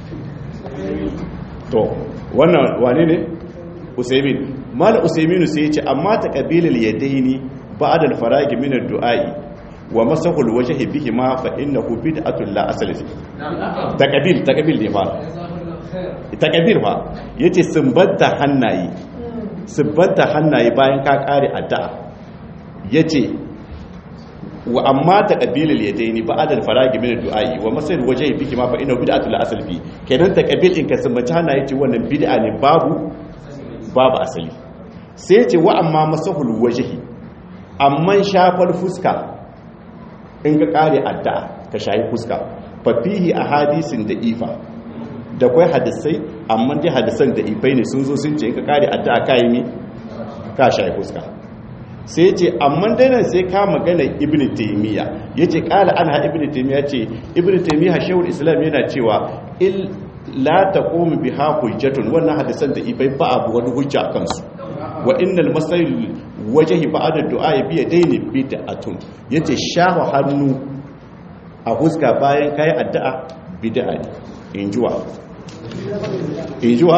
Speaker 1: to wannan wane ne usaimin mala usaiminu sai ya ce amma ta ƙabilar yadaini ba da faragi min ad-du'a'i wa masahul wajhi bihi ma fa innahu bid'atun la asla fi taqbil taqbil ne fa takabir fa yace sumbanta hannaye sumbanta hannaye bayan ka kare addu'a yace wa amma taqabilul yadaini ba'da al-faragi min ad-du'a'i wa masal wajhi biki ma fa inna bid'atul asl fi kenan taqabil in ka sumbanta hannaye ce wannan bid'a ne babu babu asali sai yace wa amma masahul wajhi amma shafar fuska in ka kare addu'a ka shayi fuska fa fihi ahadisin da ifa da kwai hadisai amma dai hadisan da ifai ne sun zo sun ce in ka kare addu'a kai ne ka shayi fuska sai ce amma dai nan sai ka magana ibnu taymiya yace qala anha ibnu taymiya yace ibnu taymiya shaykhul islam yana cewa il la taqumu biha hujjatun wannan hadisan da ifai ba abu wani hujja akan su wa innal masail wajhi ba'da du'a bi yadaini bid'atun yace shahu hannu a huska bayan kai addu'a bid'a ne injuwa injuwa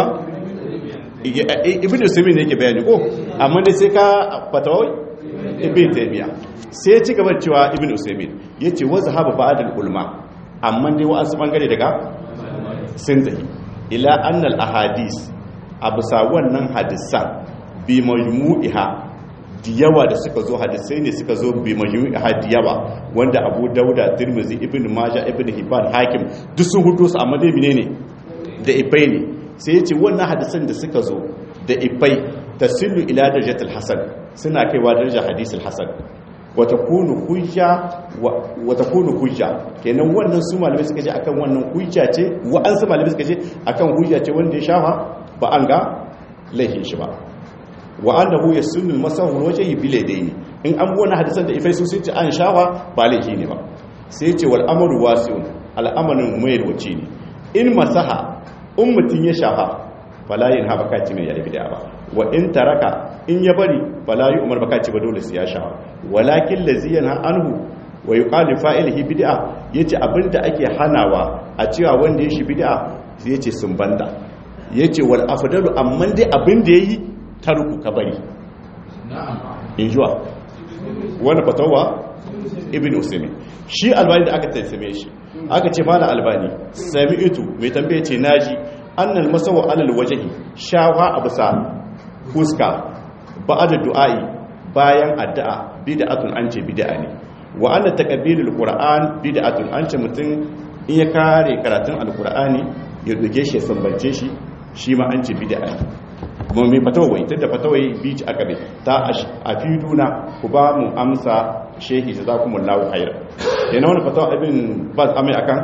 Speaker 1: ibnu sami ne yake bayani ko amma dai sai ka fatawai ibn taymiya sai ci gaba cewa ibnu sami yace wa zahaba ba'da ulama amma dai wa'azu bangare daga sun tafi ila annal ahadis abusa wannan hadisan bi majmu'iha diyawa da suka zo hadisai ne suka zo bi majmu'iha diyawa wanda Abu Dauda Tirmidhi Ibn Majah Ibn Hibban Hakim duk sun hudo su amma dai menene da ifai ne sai yace wannan hadisan da suka zo da ifai tasillu ila darajatil hasan suna kaiwa darajar hadisul hasan wa takunu hujja wa takunu hujja kenan wannan su malamai suka ce akan wannan hujja ce wa an su malamai suka ce akan hujja ce wanda ya shafa ba an ga laifin shi ba wa annahu yasunnu masahu wajhi bil yadaini in an buwana hadisan da ifai su sun ce an shafa ba laifi ne ba sai ya ce wal amru wasi'un al'amarin mai wace ne in masaha ummatin ya shafa fala yin ha baka ci mai yari bid'a ba wa in taraka in ya bari fala yi umar baka ci ba dole sai ya shafa walakin laziyana anhu wa yuqalu fa'ilihi bid'a yace abinda ake hanawa a cewa wanda ya shi bid'a sai yace sun banda yace wal afdalu amma dai abinda yayi tarku ka bari na'am injuwa wani fatawa ibn usaymin shi albani da aka tatsame shi aka ce mala albani sami'tu mai tambaye ce naji annal masawa alal wajhi shawa abusa fuska ba'da du'a'i bayan addu'a bid'atun an ce bid'a ne wa anna taqbilul qur'an bid'atun an ce mutum in ya kare karatun alqur'ani ya doge shi sambance shi shi ma an ce bid'a ne kuma mai fatawai tunda fatawai bici aka bi ta a fiduna ku ba mu amsa shehi jazakumullahu khair yana wani fatawa ibn baz amai akan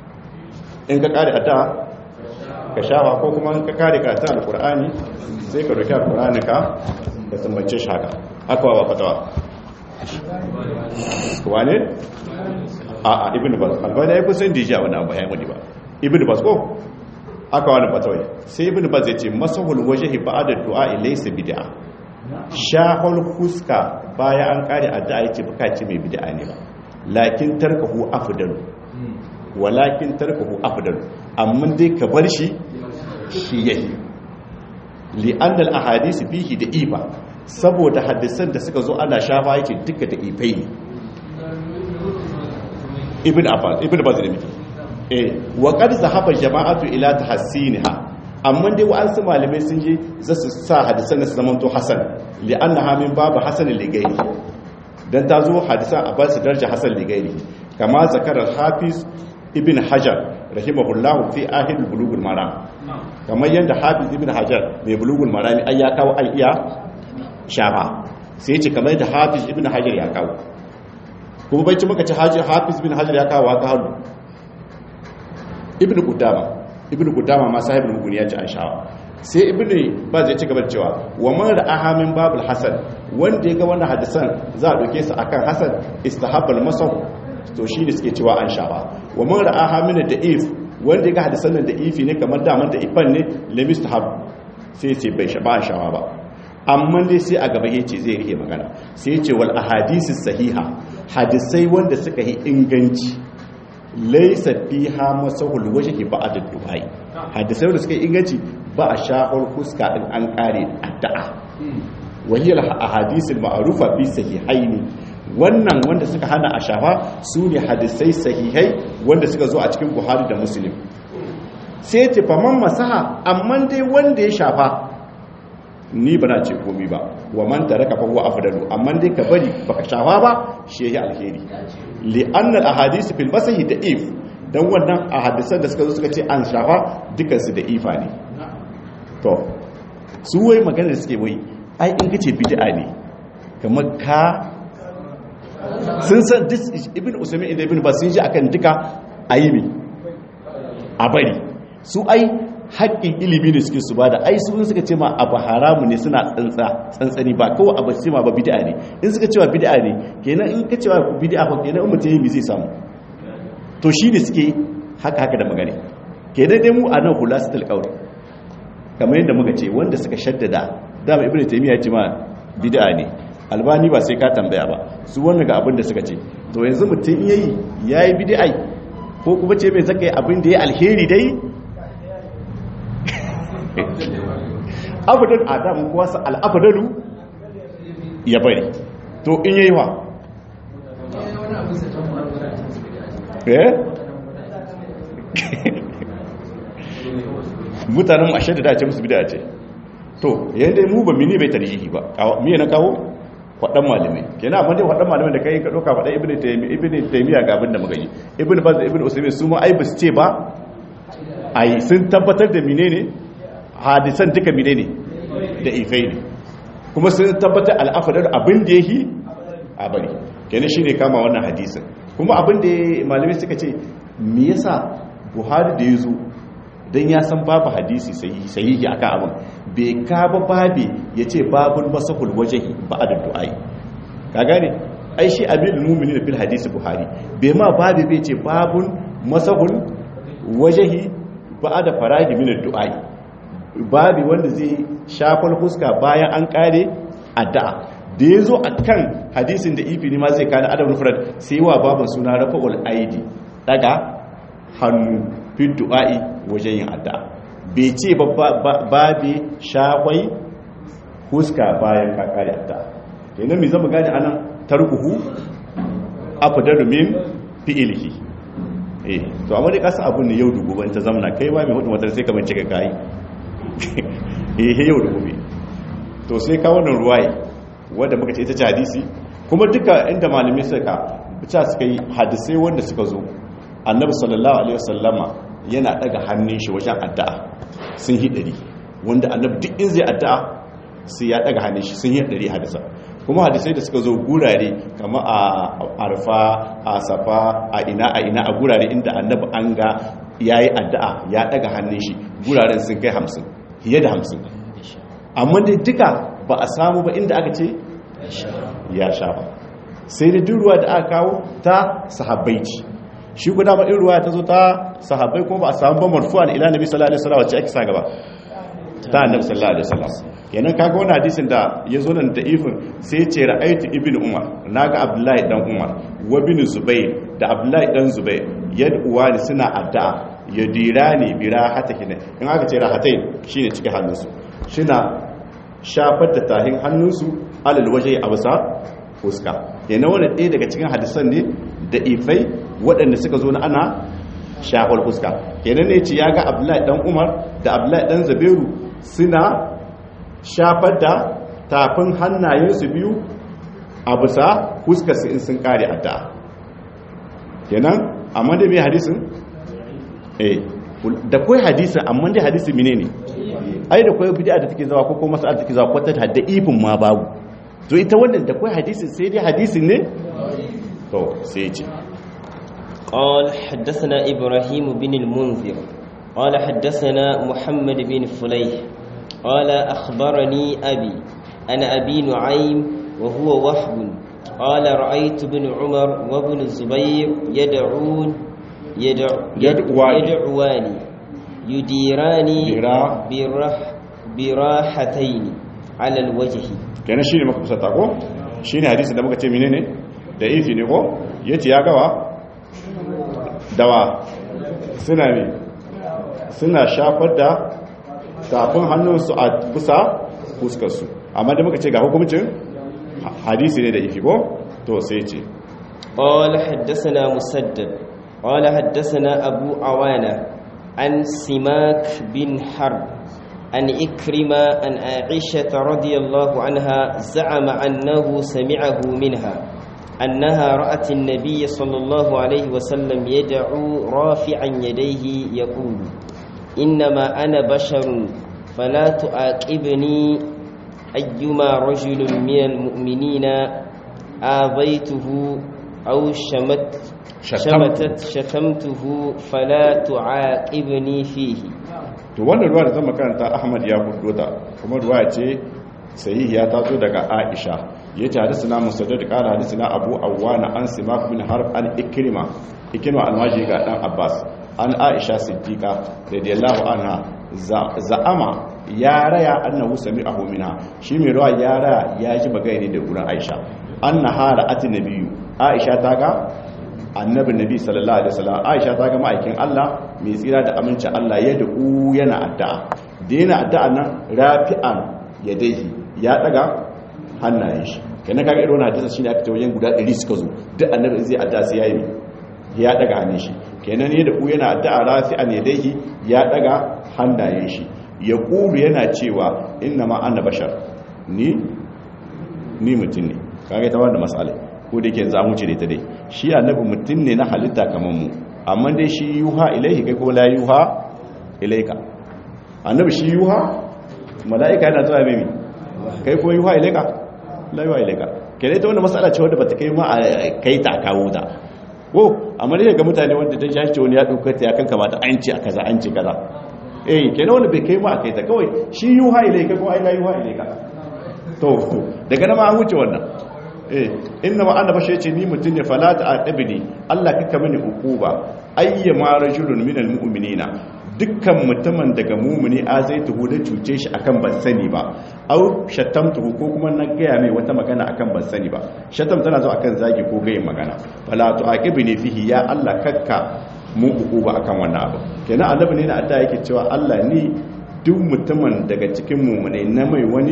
Speaker 1: in ka kare addu'a ka shafa ko kuma ka kare karatun alqur'ani sai ka roki alqur'ani ka da sambance shi haka haka ba fatawa wane a a ibn baz albani ya kusan dija wannan ba ya mudi ba ibn baz ko aka wani fatawai sai ibn baz ya ce masahul wajhi ba'da du'a laysa bid'a shahul huska baya an kare addu'a yace baka ce mai bid'a ne ba lakin tarkahu afdal walakin tarkahu afdal amma dai ka bar shi shi yayi li anna al ahadith fihi da iba saboda hadisan da suka zo ana shafa yake duka da ifai ne ibn abbas ibn baz ne miki eh wa qad zahaba jama'atu ila tahsinha amma dai wa'ansu malamai sun je za su sa hadisan su zaman to hasan li annaha min babu hasan li gairi dan ta zo hadisan a basu daraja hasan li gairi kama zakara hafiz ibn hajar rahimahullahu fi ahil bulugul maram kamar yanda hafiz ibn hajar mai bulugul marami ai ya kawo ai iya shafa sai ya ce kamar da hafiz ibn hajar ya kawo kuma bai ci maka ci hafiz ibn hajar ya kawo ka halu ibn qudama ibn qudama ma sahibul mughni ya ci an shawa sai ibn ba zai ci gaba da cewa wa man ra'aha min babul hasan wanda ya ga wannan hadisan za a doke su akan hasan istahabbal masah to shi ne suke cewa an shawa wa man ra'aha min da'if wanda ya ga hadisan nan da'ifi ne kamar da man da'ifan ne lamistahab sai sai bai shaba an shawa ba amma dai sai a gaba yace zai rike magana sai yace wal ahadisi sahiha hadisai wanda suka yi inganci laysa fiha masahul wajhi ba'da du'ai hadisai wanda suka yi inganci ba a sha'ul huska din an kare addu'a wahiyal ahadisul ma'rufa fi sahihaini wannan wanda suka hana a shafa su ne hadisai sahihai wanda suka zo a cikin Buhari da Muslim sai ce faman masaha amma dai wanda ya shafa ni bana ce komi ba wa man taraka fa huwa afdalu amma dai ka bari baka shafa ba shi yake alheri li anna al ahadith fil masahi da'if dan wannan ahadisan da suka zo suka ce an shafa dukan su da'ifa ne to su wai magana da suke wai ai in kace bid'a ne kamar ka sun san this ibn usaymin da ibn bas sun ji akan duka ayi a bari su ai haƙƙin ilimi ne suke su ba da ai sun suka ce ma abu haramu ne suna tsantsa tsantsani ba kawai abu ce ma ba bid'a ne in suka ce ma bid'a ne kenan in ka ce ma bid'a ba kenan in mutum yi zai samu to shi ne suke haka haka da magana kenan dai mu a nan khulasatul qawl kamar yadda muka ce wanda suka shaddada dama ibnu taymiya ya ce ma bid'a ne albani ba sai ka tambaya ba su wannan ga abin da suka ce to yanzu mutum yayi yayi bid'a ko kuma ce mai zaka yi abin da ya alheri dai abadan adam kuwa sa al'abadalu ya bari to in yayi wa eh mutanen ashe da dace musu bid'a ce to yanda mu ba mini bai tarjihi ba me na kawo fadan malamai kenan amma dai fadan malamai da kai ka doka fadan ibnu taymiya ibnu taymiya ga abin da muka yi ibnu baz ibnu usaymin su ma ai ba su ce ba ai sun tabbatar da menene hadisan duka menene da ifai ne kuma sun tabbatar al'afadar abin da yake a bari kenan shine kama wannan hadisin kuma abin da malamai suka ce me yasa Buhari da yazo dan ya san babu hadisi sahihi sahihi akan abin bai ka ba babe yace babul masahul wajhi ba'da du'ai ka gane ai shi abil mu'minin fil hadisi Buhari bai ma babe bai ce babul masahul wajhi ba'da faragi min du'ai babi wanda zai shafar fuska bayan an kare addu'a da yazo akan hadisin da ifi ne ma zai kana adabul mufrad sai wa baban suna rafa'ul aidi daga hannu fi du'a'i wajen yin addu'a bai ce babi shafai fuska bayan ka kare addu'a kenan me zama gane anan tarkuhu afdalu min fi'lihi eh to amma dai kasa abun ne yau da gobe ta zamana kai ba mai hudu wata sai ka bance ka kai eh yau da gobe to sai ka wannan ruwaye wanda muka ce ita ce hadisi kuma duka inda malamai suka bica suka yi hadisai wanda suka zo annabi sallallahu alaihi wasallama yana daga hannun shi wajen addu'a sun yi dari wanda annabi duk in zai addu'a sai ya daga hannun shi sun yi dari hadisa kuma hadisai da suka zo gurare kama a arfa a safa a ina a ina a gurare inda annabi an ga yayi addu'a ya daga hannun shi guraren sun kai hamsin fiye da hamsin amma dai duka ba a samu ba inda aka ce ya sha ba sai da ruwa da aka kawo ta sahabbai ce shi guda ba in ruwa ta zo ta sahabbai kuma ba a samu ba marfu'an ila nabi sallallahu alaihi wasallam wacce ake sa gaba ta annabi sallallahu alaihi wasallam kenan kaga wannan hadisin da yazo nan da ifin sai ce ra'aytu ibn umar naga abdullahi dan umar wa bin zubair da abdullahi dan zubair yad'uwa ni suna addu'a yadirani bi rahatihi in aka ce rahatai shine cikin hannunsu shina shafar da tahin hannunsu alal waje a wasa fuska kenan wannan ɗaya daga cikin hadisan ne da ifai waɗanda suka zo na ana shafar fuska kenan ne ce ya ga abdullahi dan umar da abdullahi dan zubairu suna shafar da tafin hannayensu biyu a bisa fuskarsu in sun kare addu'a kenan amma da mai hadisin eh da kai hadisin amma dai hadisin menene ai da kai bid'a da take zawa ko kuma mas'ala take zawa ko ta hadda ifin ma babu to ita wannan da kai hadisin sai dai hadisin ne to sai ya ce
Speaker 2: قال حدثنا إبراهيم بن المنذر قال حدثنا محمد بن فليح قال أخبرني أبي أنا أبي نعيم وهو وحب قال رأيت بن عمر وابن الزبير يدعون يدع يدعواني يديراني برح براحتين على الوجه
Speaker 1: kenan shine muka fusata ko shine hadisi da muka ce menene da ifi ne ko yace ya gawa dawa suna ne suna shafar da tafin hannunsu a bisa fuskarsu amma da muka ce ga hukumcin hadisi ne da ifi ko to sai ce
Speaker 2: قال حدثنا مسدد قال حدثنا أبو عوانة عن سماك بن حرب عن إكرمة عن عائشة رضي الله عنها زعم أنه سمعه منها أنها رأت النبي صلى الله عليه وسلم يدعو رافعا يديه يقول إنما أنا بشر فلا تعاقبني أيما رجل من المؤمنين آذيته أو شمت شمتت شتمته فلا تعاقبني فيه.
Speaker 1: to wannan ruwa da zama karanta Ahmad ya fuddo ta kuma ruwa ce sahihiya ta zo daga Aisha yace hadisina Musaddad qala hadisina Abu Awana an Simak bin Harb an Ikrima Ikrima almaji ga dan Abbas an Aisha Siddiqa radiyallahu anha za'ama ya raya annahu sami'ahu minha shi mai ruwa ya raya ya ji bagayani da gurin Aisha annaha ra'atin nabiyyu Aisha ta ga annabi nabi sallallahu alaihi wasallam Aisha ta ga ma'aikin Allah mai tsira da amincin Allah ya da'u yana addu'a da yana addu'a nan rafi'an yadayhi ya daga hannayen shi kana kaga irin wannan hadisi shine aka ce wajen guda ɗari suka zo duk annabi zai addu'a sai yayi ya daga hannun shi kenan ya da'u yana addu'a rafi'an yadayhi ya daga hannayen shi ya kulu yana cewa inna ma ana bashar ni ni mutum ne kaga ta wannan mas'ala ko da yake za mu ce da ita dai shi annabi mutum ne na halitta kamar mu amma dai shi yuha ilaihi kai ko la yuha ilaika annabi shi yuha mala'ika yana zuwa mai kai ko yuha ilaika la yuha ilaika kai ta wannan mas'ala ce wanda bata kai ma kai ta kawo ta ko amma dai ga mutane wanda dan shi wani ya dauka ta ya kan kamata an ce a kaza an ce kaza eh kenan wanda bai kai ma kai ta kawai shi yuha ilaika ko ai la yuha ilaika to daga nan ma an wuce wannan eh inna ma anna bashe ce ni mutun ne falata aqibni Allah kika mini ukuba ayyama rajulun minal mu'minina dukkan mutumin daga mu'mini azaituhu da cuce shi akan ban sani ba au shatamtuhu ko kuma na gaya mai wata magana akan ban sani ba shatam tana zo akan zagi ko gayin magana falatu aqibni fihi ya Allah kakka mu ukuba akan wannan abu kenan annabi ne na adda yake cewa Allah ni duk mutumin daga cikin mu'mini na mai wani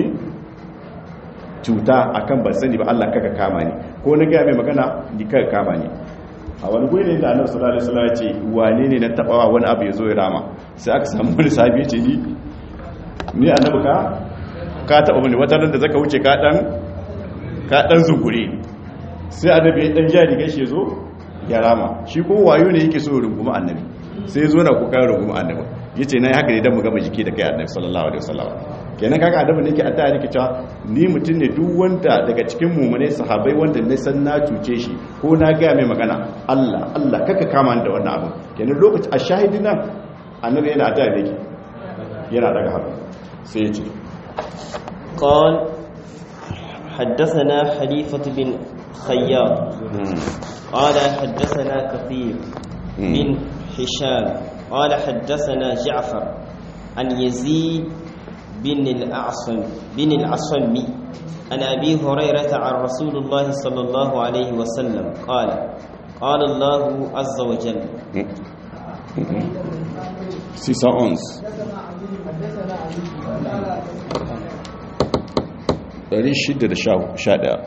Speaker 1: cuta akan ban sani ba Allah kaka kama ni ko na ga mai magana ni kaka kama ni a wani guri ne da Annabi sallallahu alaihi wasallam ya ce wane ne na tabawa wani abu yazo ya rama sai aka samu wani sahabi ya ce ni ni Annabi ka ka taba mini wata ran da zaka wuce ka dan ka dan zungure sai Annabi ya dan jari gashi yazo ya rama shi ko wayo ne yake so runguma Annabi sai yazo na kokarin runguma Annabi yace nayi haka ne dan mu gama jiki da kai Annabi sallallahu alaihi wasallam kenan kaga adabu ne ke addu'a ne ke cewa ni mutum ne duk wanda daga cikin mumune sahabbai wanda ne san na cuce shi ko na ga mai magana Allah Allah kaka kama ni da wannan abu kenan lokaci a shahidin nan annabi yana addu'a ne ke yana daga hannu sai ya ce
Speaker 2: قال حدثنا حليفة بن خياط قال حدثنا كثير بن هشام قال حدثنا جعفر عن يزيد بن الأعصم بن العصمي عن أبي هريرة عن رسول الله صلى الله عليه وسلم قال قال الله عز وجل
Speaker 1: سيسا أونس ɗari shida da sha ɗaya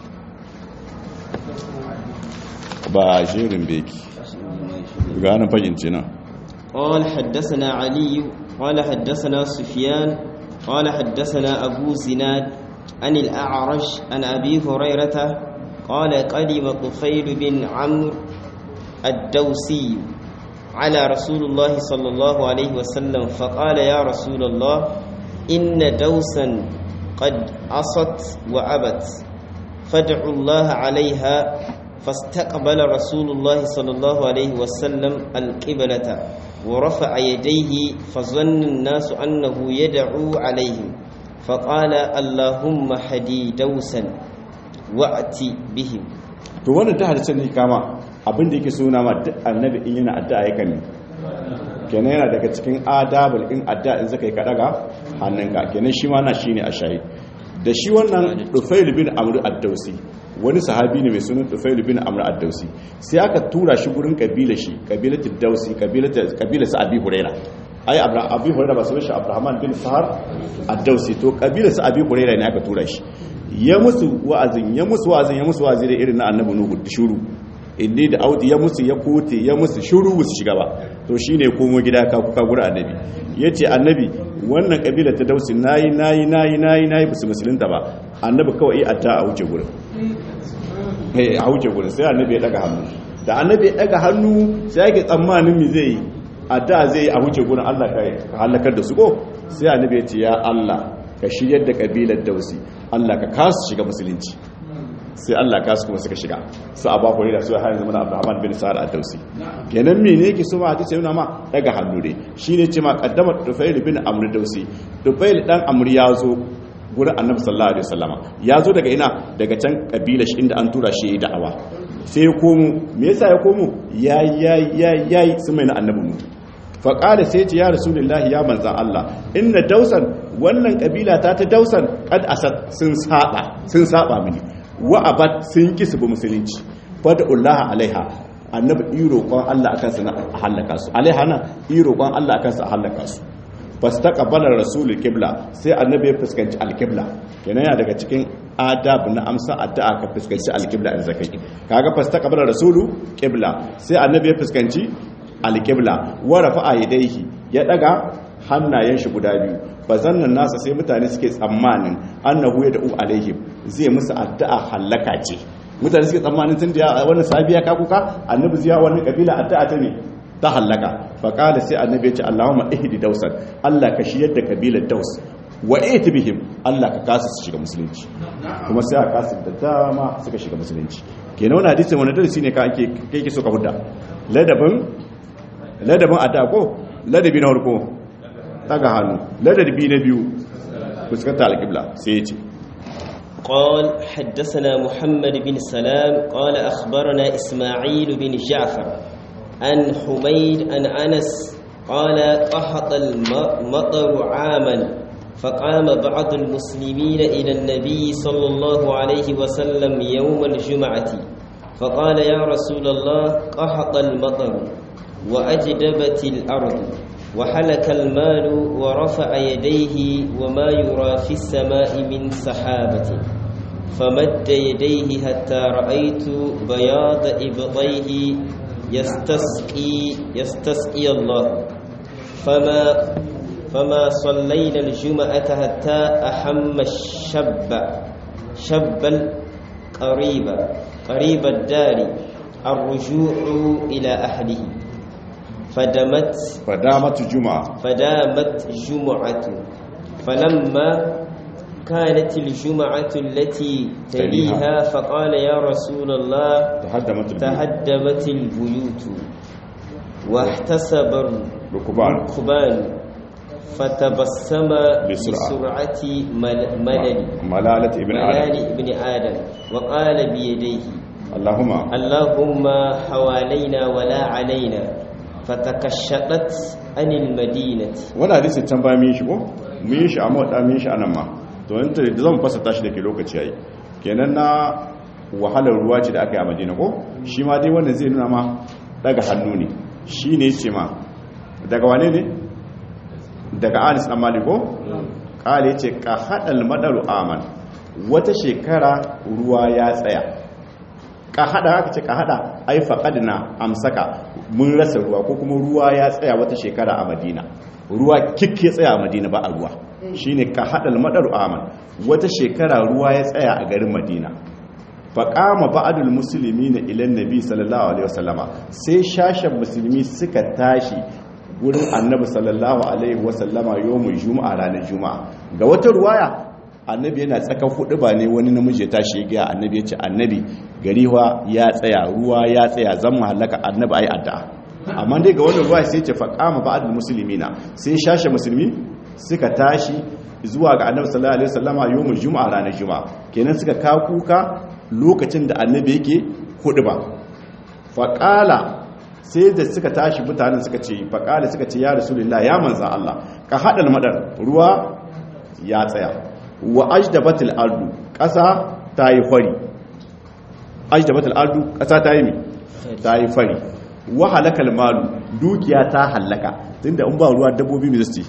Speaker 1: ba jerin beki ganin fahimci nan
Speaker 2: قال حدثنا علي قال حدثنا سفيان قال حدثنا أبو زناد عن الأعرج عن أبي هريرة قال قدم طفيل بن عمرو الدوسي على رسول الله صلى الله عليه وسلم فقال يا رسول الله إن دوسا قد عصت وأبت فادعوا الله عليها فاستقبل رسول الله صلى الله عليه وسلم القبلة ورفع يديه فظن الناس أنه يدعو عليهم فقال اللهم حدي دوسا وأتي بهم.
Speaker 1: to wannan ta hadisin ne kama abin da yake suna ma duk annabi in yana addu'a yakan ne kenan yana daga cikin adabul in addu'a in zaka yi ka daga hannunka kenan shi ma na shine ashayi da shi wannan Dufail bin Amr ad-Dawsi wani sahabi ne mai sunan Dufail bin Amr ad-Dawsi sai aka tura shi gurin kabila shi kabilatul Dawsi kabilatul kabila sa Abi Huraira ai Abi Huraira ba sunan shi Abdurrahman bin Sahar ad-Dawsi to kabila sa Abi Huraira ne aka tura shi ya musu wa'azin ya musu wa'azin ya musu wa'azi da irin na annabi Nuhu shuru inni da audi ya musu ya kote ya musu shiru su shiga ba to shine komo gida ka kuka gura annabi yace annabi wannan kabila ta dausi nayi nayi nayi nayi nayi bisu musulunta ba annabi kawai yi adda a wuce gurin eh a wuce gurin sai annabi ya daga hannu da annabi ya daga hannu sai yake tsammanin me zai yi adda zai yi a wuce gurin Allah ka halakar da su ko sai annabi ya ce ya Allah ka shiryar da kabilar dausi Allah ka kasu shiga musulunci sai Allah ka su kuma suka shiga su abu hore da su har yanzu mana Abdurrahman bin Sa'ad ad-Dausi kenan me ne yake so ma hadisi yana ma daga hannu dai shine ce ma qaddama Tufail bin Amr Dausi Tufail dan Amr ya zo gurin Annabi sallallahu alaihi wasallama ya zo daga ina daga can kabila shi inda an tura shi da'awa sai ya komo me yasa ya komo yayi yayi yayi su mai na annabi mu fa qala sai ce ya rasulullahi ya manzan Allah inna dausan wannan kabila ta ta dausan kad asad sun saba sun saba mini wa'abat sun ki su bi musulunci fada'ullaha alaiha annabi iro kon Allah akan sa na halaka su alaiha na iro kon Allah akan sa halaka su fastaqbala rasulul qibla sai annabi ya fuskanci alqibla kenan ya daga cikin adab na amsa addu'a ka fuskanci alqibla in zakai kaga fastaqbala rasulu qibla sai annabi ya fuskanci alqibla wa rafa'a yadayhi ya daga hannayen shi guda biyu bazannan nasa sai mutane suke tsammanin annahu yad'u alaihim zai musu addu'a halaka ce mutane suke tsammanin tun da wannan sahabiya ka kuka annabi ziya wannan kabila addu'a ta ne ta halaka fa qala sai annabi ya ce Allahumma ihdi dausan Allah ka shiyar da kabilar daus wa iti bihim Allah ka kasu su shiga musulunci kuma sai a kasu da dama suka shiga musulunci kenan wannan hadisi wannan darasi ne ka ake kai ke so ka hudda ladabin ladabin addu'a ko ladabi na farko daga hannu ladabi na biyu fuskanta alqibla sai ya ce
Speaker 2: قال حدثنا محمد بن سلام قال أخبرنا إسماعيل بن جعفر عن حميد عن أنس قال قحط المطر عاما فقام بعض المسلمين إلى النبي صلى الله عليه وسلم يوم الجمعة فقال يا رسول الله قحط المطر وأجدبت الأرض وحلك المال ورفع يديه وما يرى في السماء من سحابة فمد يديه حتى رأيت بياض إبطيه يستسقي يستسقي الله فما فما صلينا الجمعة حتى أحم الشب شب القريب قريب الدار الرجوع إلى أهله فدمت
Speaker 1: فدامت جمعة
Speaker 2: فدامت جمعة فلما كانت الجمعة التي تليها فقال يا رسول الله
Speaker 1: تهدمت
Speaker 2: تهدمت البيوت واحتسب
Speaker 1: الركبان
Speaker 2: فتبسم
Speaker 1: بسرعة,
Speaker 2: بسرعة ملل
Speaker 1: ملالة ابن آدم
Speaker 2: ملال ابن آدم وقال بيديه
Speaker 1: اللهم
Speaker 2: اللهم حوالينا ولا علينا fatakashadat anil madinati
Speaker 1: wannan hadisi can ba mun shi ko mun shi amma da mun shi anan ma to yanta da zan fasa tashi dake lokaci yayi kenan na wahalar ruwa ce da aka yi a Madina ko shi ma dai wannan zai nuna ma daga hannu ne shine yace ma daga wane ne daga Anas dan Malik ko kale yace ka hadal madaru aman wata shekara ruwa ya tsaya ka hada aka ce ka hada ai faqadna amsaka mun rasa ruwa ko kuma ruwa ya tsaya wata shekara a Madina ruwa kikke tsaya a Madina ba a ruwa shine ka hadal madaru aman wata shekara ruwa ya tsaya a garin Madina faqama ba'dul muslimina ila annabi sallallahu alaihi wasallama sai shashan musulmi suka tashi wurin annabi sallallahu alaihi wasallama yawmul juma'a ranar juma'a ga wata ruwaya annabi yana tsaka hudu ba ne wani namiji ya tashi ya gaya annabi ya ce annabi gari ya tsaya ruwa ya tsaya zan mu halaka annabi ayi addu'a amma dai ga wannan ruwa sai ce faqama ba'dul muslimina sai shashe musulmi suka tashi zuwa ga annabi sallallahu alaihi wasallama yawmul juma'a ranar juma'a kenan suka ka kuka lokacin da annabi yake hudu ba faqala sai da suka tashi mutanen suka ce faqala suka ce ya rasulullahi ya manzo Allah ka hadal madar ruwa ya tsaya wa ajdabatil ardu ƙasa ta yi fari ajdabatil ardu ƙasa ta yi mi ta yi fari wa halakal malu dukiya ta halaka tunda in ba ruwa dabbobi mai zasu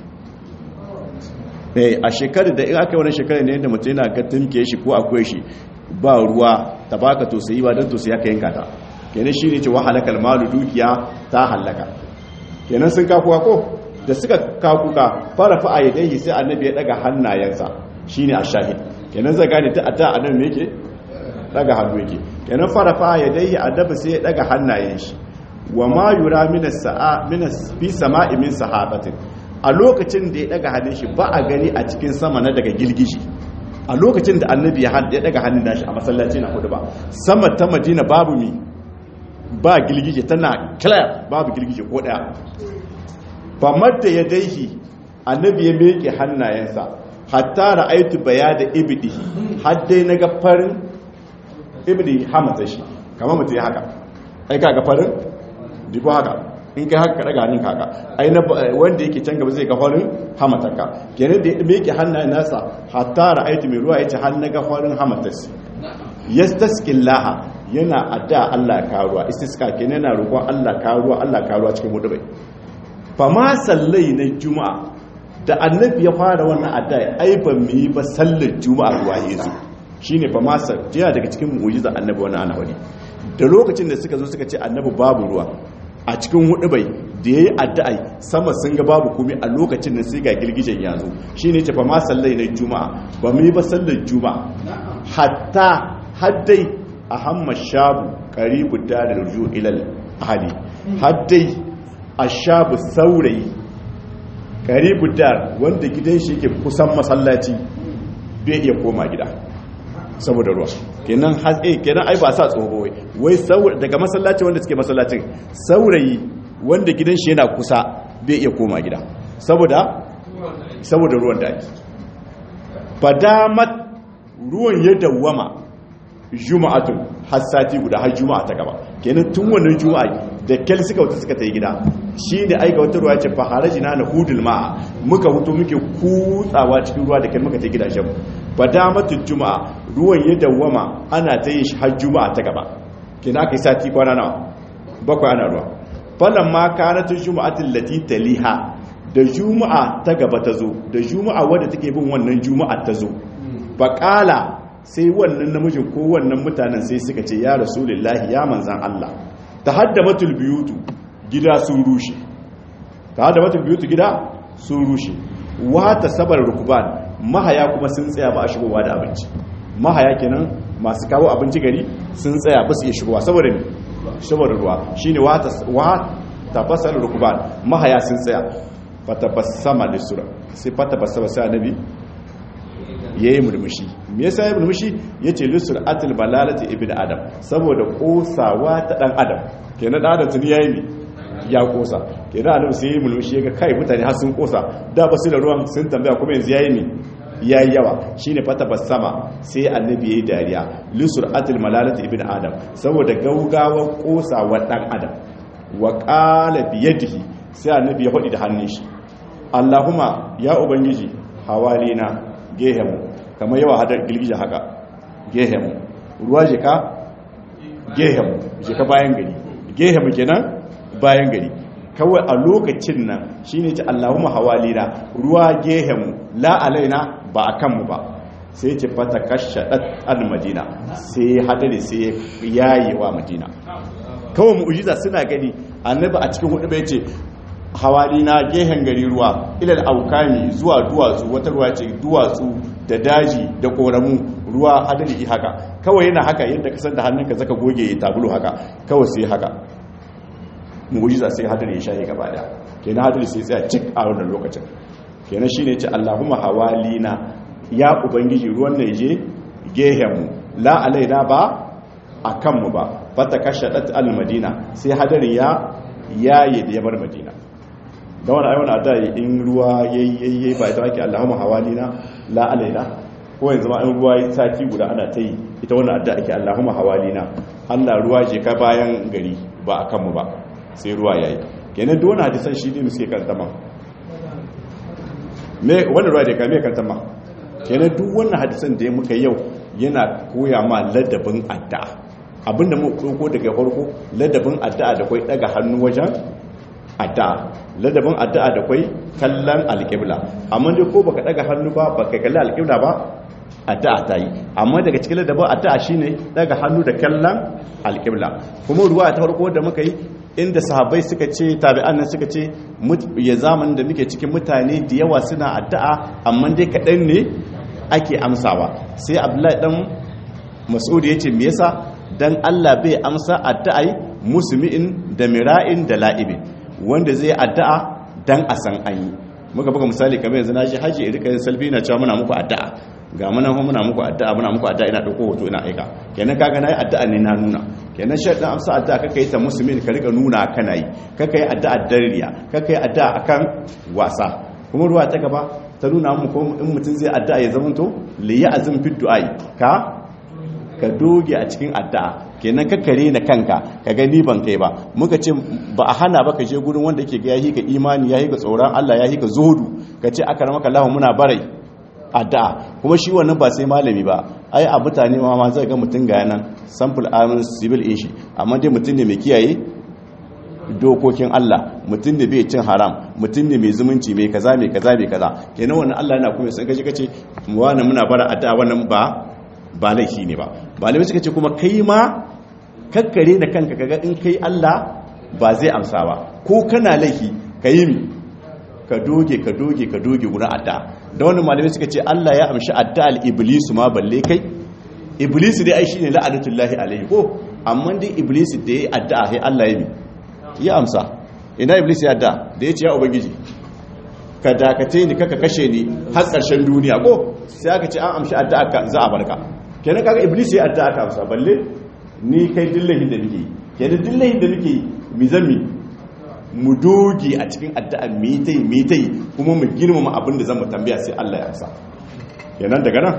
Speaker 1: eh a shekarar da in aka yi wannan shekarar ne da mutum yana ga tumke shi ko akwai shi ba ruwa ta baka tausayi ba don tausayi aka yanka ta kenan shine ce wa halakal malu dukiya ta halaka kenan sun kakuka ko da suka kakuka fara fa ayyadai sai annabi ya daga hannayensa shine ashahid kenan zai gane ta ata annabi me yake daga hannu yake kenan fara fa ayyadai annabi sai ya daga hannayen shi wa ma yura min as-sa'a min fi sama'i min sahabatin a lokacin da ya daga hannun shi ba a gani a cikin sama na daga gilgishi a lokacin da annabi ya daga hannun nashi a masallaci na hudu ba sama ta madina babu mi ba gilgije tana clear babu gilgije ko daya fa madda yadaihi annabi ya meke hannayensa hatta ra'aytu bayada ibdihi har dai naga farin ibdi hamata shi kamar mutum ya haka ai kaga farin dibo haka in kai haka daga hannun kaka ai na wanda yake can gaba zai ga farin hamataka kenan da me yake hannayen nasa hatta ra'aytu mai ruwa yace har naga farin hamatas yastaskillaha yana adda Allah ka ruwa istisqa kenan yana roƙon Allah ka ruwa Allah ka ruwa cikin mudubai fa ma sallai na juma'a da annabi ya fara wannan adda ai ban mu yi ba sallar juma'a ruwa yesu shine fa ma sall jiya daga cikin mu'jiza annabi wannan ana wani da lokacin da suka zo suka ce annabi babu ruwa a cikin hudu bai da ya yi addu'ai sama sun ga babu kome a lokacin da sai ga girgijen ya zo shi ne ce fa ma sallai na juma'a ba mu yi ba sallar juma'a hatta haddai a hamma shabu karibu da da ruju ilal ahali haddai a shabu saurayi karibu da wanda gidan shi ke kusan masallaci bai iya koma gida saboda ruwa kenan hatsi kenan ai ba sa tsoho wai wai daga masallaci wanda suke masallacin saurayi wanda gidan shi yana kusa bai iya koma gida saboda saboda ruwan da ake fadamat ruwan ya dawwama juma'atun har sati guda har juma'a ta gaba kenan tun wannan juma'a da kyal suka wata suka ta yi gida shi ne aika wata ruwa ce fa harajina na hudul ma'a muka hutu muke kutsawa cikin ruwa da kyal muka ta gidajen fadamatun juma'a ruwan ya dawwama ana ta yin shi har juma'a ta gaba kenan aka yi sati kwana nawa bakwai ana ruwa falan ma kanatun juma'atin lati taliha da juma'a ta gaba ta zo da juma'a wadda take bin wannan juma'a ta zo faƙala sai wannan namijin ko wannan mutanen sai suka ce ya rasulullahi ya manzan Allah ta haddamatul biyutu gida sun rushe ta haddamatul biyutu gida sun rushe wata sabar rukuban mahaya kuma sun tsaya ba a shigowa da abinci mahaya kenan masu kawo abinci gari sun tsaya ba su iya shigowa saboda ne saboda ruwa shine wata wata fasal rukuban mahaya sun tsaya fatabassama lisura sai fatabassama sai annabi yayi murmushi me yasa yayi murmushi yace lisur atil balalati ibn adam saboda kosawa ta dan adam kenan dan adam tuni yayi mi ya kosa kenan annabi sai yayi murmushi ga kai mutane har sun kosa da basu da ruwan sun tambaya kuma yanzu yayi mi yayi yawa shine fatabassama sai annabi yayi dariya lisur atil malalati ibn adam saboda gaugawa kosawa dan adam wa qala bi yadihi sai annabi ya faɗi da hannun shi Allahumma ya ubangiji hawalina gehemu kamar yawa hadar girgije haka gehemu ruwa jika gehemu jika bayan gari gehemu kenan bayan gari kawai a lokacin nan shine ce Allahumma hawalina ruwa gehemu la alaina ba akan mu ba sai ce fata kashadat al-madina sai hadari sai yayi wa madina kawai mu'jiza suna gani annabi a cikin hudu bai ce hawali na gehen gari ruwa ilal aukami zuwa duwatsu wata ruwa ce duwatsu da daji da koramu ruwa hadari haka kawai yana haka yadda ka san da hannunka zaka goge tabulu haka kawai sai haka mu'jiza sai hadari ya shahi gaba daya kenan hadari sai tsaya cik a wannan lokacin kenan shine ce Allahumma hawalina ya ubangiji ruwan ne je gehen mu la alaina ba akan mu ba fata kashadat al madina sai hadari ya yayi da ya bar madina da wani ayyana da in ruwa yayi ba ita ake Allahumma hawalina la alaina ko yanzu ma in ruwa yi sati guda ana ta yi ita wannan adda ake Allahumma hawalina Allah ruwa je ka bayan gari ba akan mu ba sai ruwa yayi kenan duk wannan hadisan shi ne suke kantama me wannan ruwa da ka me kantama kenan duk wannan hadisan da muka yau yana koya ma ladabin addu'a abinda mu ɗauko daga farko ladabin addu'a da kai daga hannu wajen addu'a ladabin addu'a da kai kallon alƙibla amma dai ko baka daga hannu ba baka kalli alƙibla ba addu'a ta yi amma daga cikin ladabin addu'a shine daga hannu da kallon alqibla kuma ruwa ta farko da muka yi inda sahabbai suka ce tabi'an nan suka ce ya zamanin da muke cikin mutane da yawa suna addu'a amma dai kaɗan ne ake amsawa sai abdullahi dan mas'ud ya ce me yasa dan Allah bai amsa addu'ai musmi'in da mira'in da la'ibin wanda zai addu'a dan a san an yi muka buga misali kamar yanzu na ji haji rika yin salfi na cewa muna muku addu'a ga muna muna muku addu'a muna muku addu'a ina dauko hoto ina aika kenan kaga nayi addu'a ne na nuna kenan sharadin amsa addu'a kaka yi ta muslimin ka rika nuna kana yi kaka yi addu'a dariya kaka yi addu'a akan wasa kuma ruwa ta gaba ta nuna mu ko in mutum zai addu'a ya zamanto li ya'zim fi du'ai ka ka doge a cikin addu'a kenan ka kare na kanka ka gani ban kai ba muka ce ba a hana ba ka je gurin wanda yake ga yahi ka imani yahi ka tsoron Allah yahi ka zuhudu ka ce aka ramaka Allah muna barai addu'a kuma shi wannan ba sai malami ba ai a mutane ma ma zai ga mutun ga yanan sample amin civil in shi amma dai mutun ne mai kiyaye dokokin Allah mutun ne bai cin haram mutun ne mai zumunci mai kaza mai kaza mai kaza kenan wannan Allah yana kuma sai kaje kace mu wani muna bara addu'a wannan ba ba laifi ne ba malamai suka ce kuma kai ma kakkare da kanka kaga in kai Allah ba zai amsa ba ko kana laifi ka yi mi ka doge ka doge ka doge gurin addu'a da wannan malamai suka ce Allah ya amshi addu'a al-iblis ma balle kai iblis dai ai shine la'anatullahi alaihi ko amma dai iblis da yayi addu'a sai Allah ya mi ya amsa ina iblis ya addu'a da yace ya ubangiji ka dakace ni kaka kashe ni har ƙarshen duniya ko sai aka ce an amshi addu'a ka za a barka kenan kaga iblis ya addu'a ka amsa balle ni kai dillahin da nake kenan dillahin da nake mi zami mu doge a cikin addu'a mi tai mi tai kuma mu girmama abin da zamu tambaya sai Allah ya amsa kenan daga nan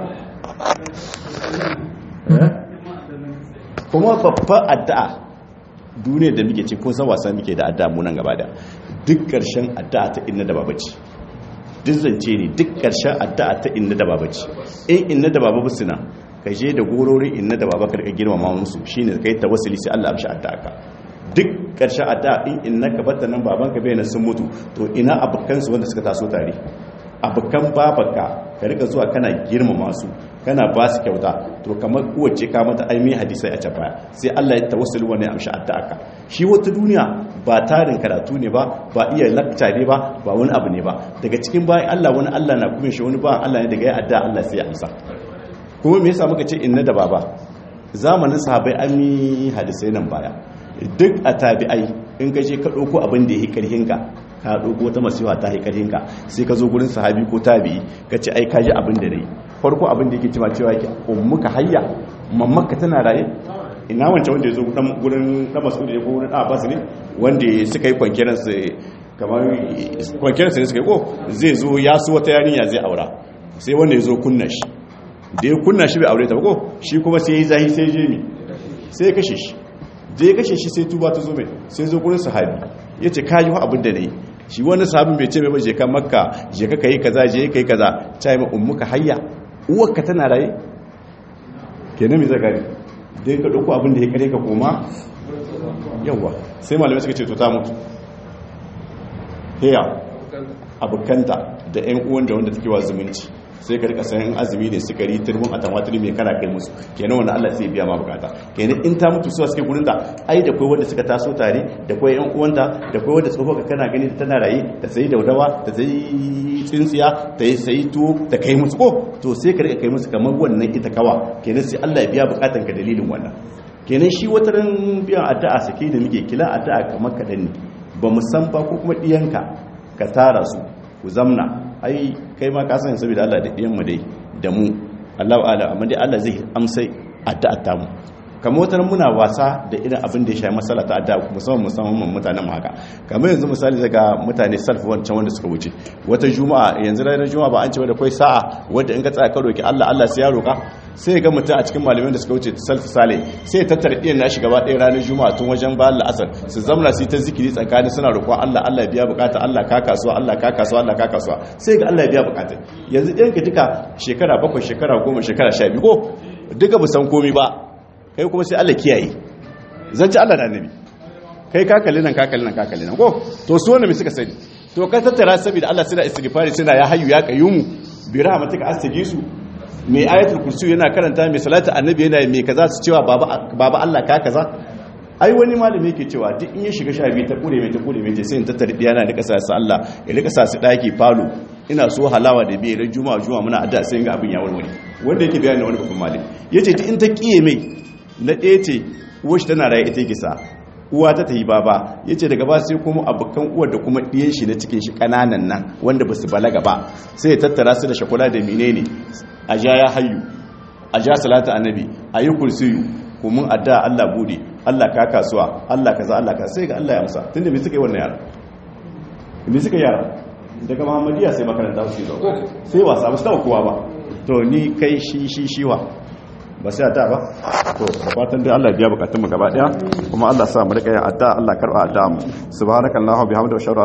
Speaker 1: kuma babbar addu'a duniya da muke ce ko san wasa muke da addu'a mu nan gaba da duk ƙarshen addu'a ta inna da babaci duk zance ne duk ƙarshen addu'a ta inna da babaci in inna da baba busuna ka je da gorori inna da baba karka girmama musu shine kai tawassuli sai Allah amshi addu'a ka duk ƙarshen addu'a in inna ka batta nan baban ka bai na sun mutu to ina abukan su wanda suka taso tare abukan babanka ka rika zuwa kana girmama su kana ba su kyauta to kamar kowace ka mata aimi hadisai a can baya sai Allah ya tawassuli wannan amshi addu'a ka shi wata duniya ba tarin karatu ne ba ba iya lakta ne ba ba wani abu ne ba daga cikin bayan Allah wani Allah na kuma shi wani bayan Allah ne daga ya addu'a Allah sai ya amsa kuma me yasa muka ce inna da baba zamanin sahabbai an yi hadisai nan baya duk a tabi'ai in ka je ka dauko abin da yake karhin ka ka dauko ta masifa ta yake karhin ka sai ka zo gurin sahabi ko tabi'i ka ce ai ka ji abin da nayi farko abin da yake cewa cewa yake ummuka hayya mammaka tana raye ina wancan wanda ya zo gurin na masu da ya gurin abbas ne wanda suka yi kwankiransu kamar kwankiransu ne suka yi ko zai zo ya su wata yarinya zai aura sai wanda ya zo kunna shi da ya kunna shi bai aure ta ba ko shi kuma sai ya yi zahi sai je mi sai ya kashe shi da ya kashe shi sai tuba ta zo mai sai zo gurin sahabi ya ce ka yi wa abin da na yi shi wani sahabin bai ce mai ba je ka makka je ka kai kaza je ka yi kaza ta yi ma ummuka hayya uwarka tana raye kenan mai zagari dai ka ɗauko abin da ya kare ka koma yawa sai malamai suka ce to ta mutu heya abokanta da 'yan uwan da wanda take wa zumunci sai ka rika sayan azumi ne sukari turbin a tamatiri mai kana kai musu kenan wanda Allah sai biya ma bukata kenan in ta mutu suwa suke gurin da ai da kai wanda suka taso tare da kai 'yan uwanta da kai wanda tsoho ka kana gani tana raye ta sayi daudawa ta sayi tsintsiya ta yi sayi tuwo ta kai musu ko to sai ka rika kai musu kamar wannan ita kawa kenan sai Allah ya biya bukatan ka dalilin wannan kenan shi wata ran biyan addu'a sake da muke kila addu'a kamar kadan ne ba mu san ba ko kuma diyanka ka tara su ku zamna ai kai ma ka san saboda Allah da diyan mu dai da mu Allahu a'lam amma dai Allah zai amsa addu'a ta mu kamar wata ran muna wasa da irin abin da ya shafi masala ta addu'a musamman musamman mutanen mu haka kamar yanzu misali daga mutane salaf wancan wanda suka wuce wata juma'a yanzu ranar juma'a ba an ce da kai sa'a wanda in ka tsaya ka roki Allah Allah sai ya roka sai ga mutum a cikin malamai da suka wuce salaf sale sai ya tattara ɗiyan nashi gaba ɗaya ranar juma'a tun wajen ba Allah asar su zamna su ta zikiri tsakanin suna roƙon Allah Allah ya biya bukata Allah ka kasuwa Allah ka kasuwa Allah ka kasuwa sai ga Allah ya biya bukata yanzu ɗayan ka duka shekara bakwai shekara goma shekara sha biyu ko duka bu san komi ba kai kuma sai Allah kiyaye zanci Allah da annabi kai ka kalli nan ka kalli nan ka kalli nan ko to su wanda me suka sani to ka tattara saboda Allah suna istighfari suna ya hayyu ya qayyumu bi rahmatika astajisu mai ayatul kursi yana karanta mai salatu annabi yana mai kaza su cewa baba baba Allah ka kaza ai wani malami yake cewa duk in ya shiga sha biyu ta kure mai ta kure mai sai in tattare diyana da kasa su Allah ya rika sa su daki falo ina so halawa da bai ran juma'a juma'a muna adda sai ga abin ya warware wanda yake bayani wani babban malami yace ta in ta kiye mai na ɗaya ce uwar shi tana raye ita yake sa uwa ta tayi baba yace daga ba sai kuma abukan uwar da kuma diyan shi na cikin shi kananan nan wanda basu balaga ba sai ya tattara su da shakula da menene a ja ya hayyu a ja salatu annabi ayi kursiyu ko mun adda Allah bude Allah ka kasuwa Allah kaza Allah ka sai ga Allah ya amsa tunda me suka yi wannan yara me suka yi yara daga Muhammadiya sai makaranta su zo sai wasa ba su taɓa kowa ba to ni kai shi shi shiwa ba sai adda ba to fatan dai Allah ya biya bukatun mu gaba daya kuma Allah sa mu rika yin adda Allah karba adda mu subhanakallahumma bihamdika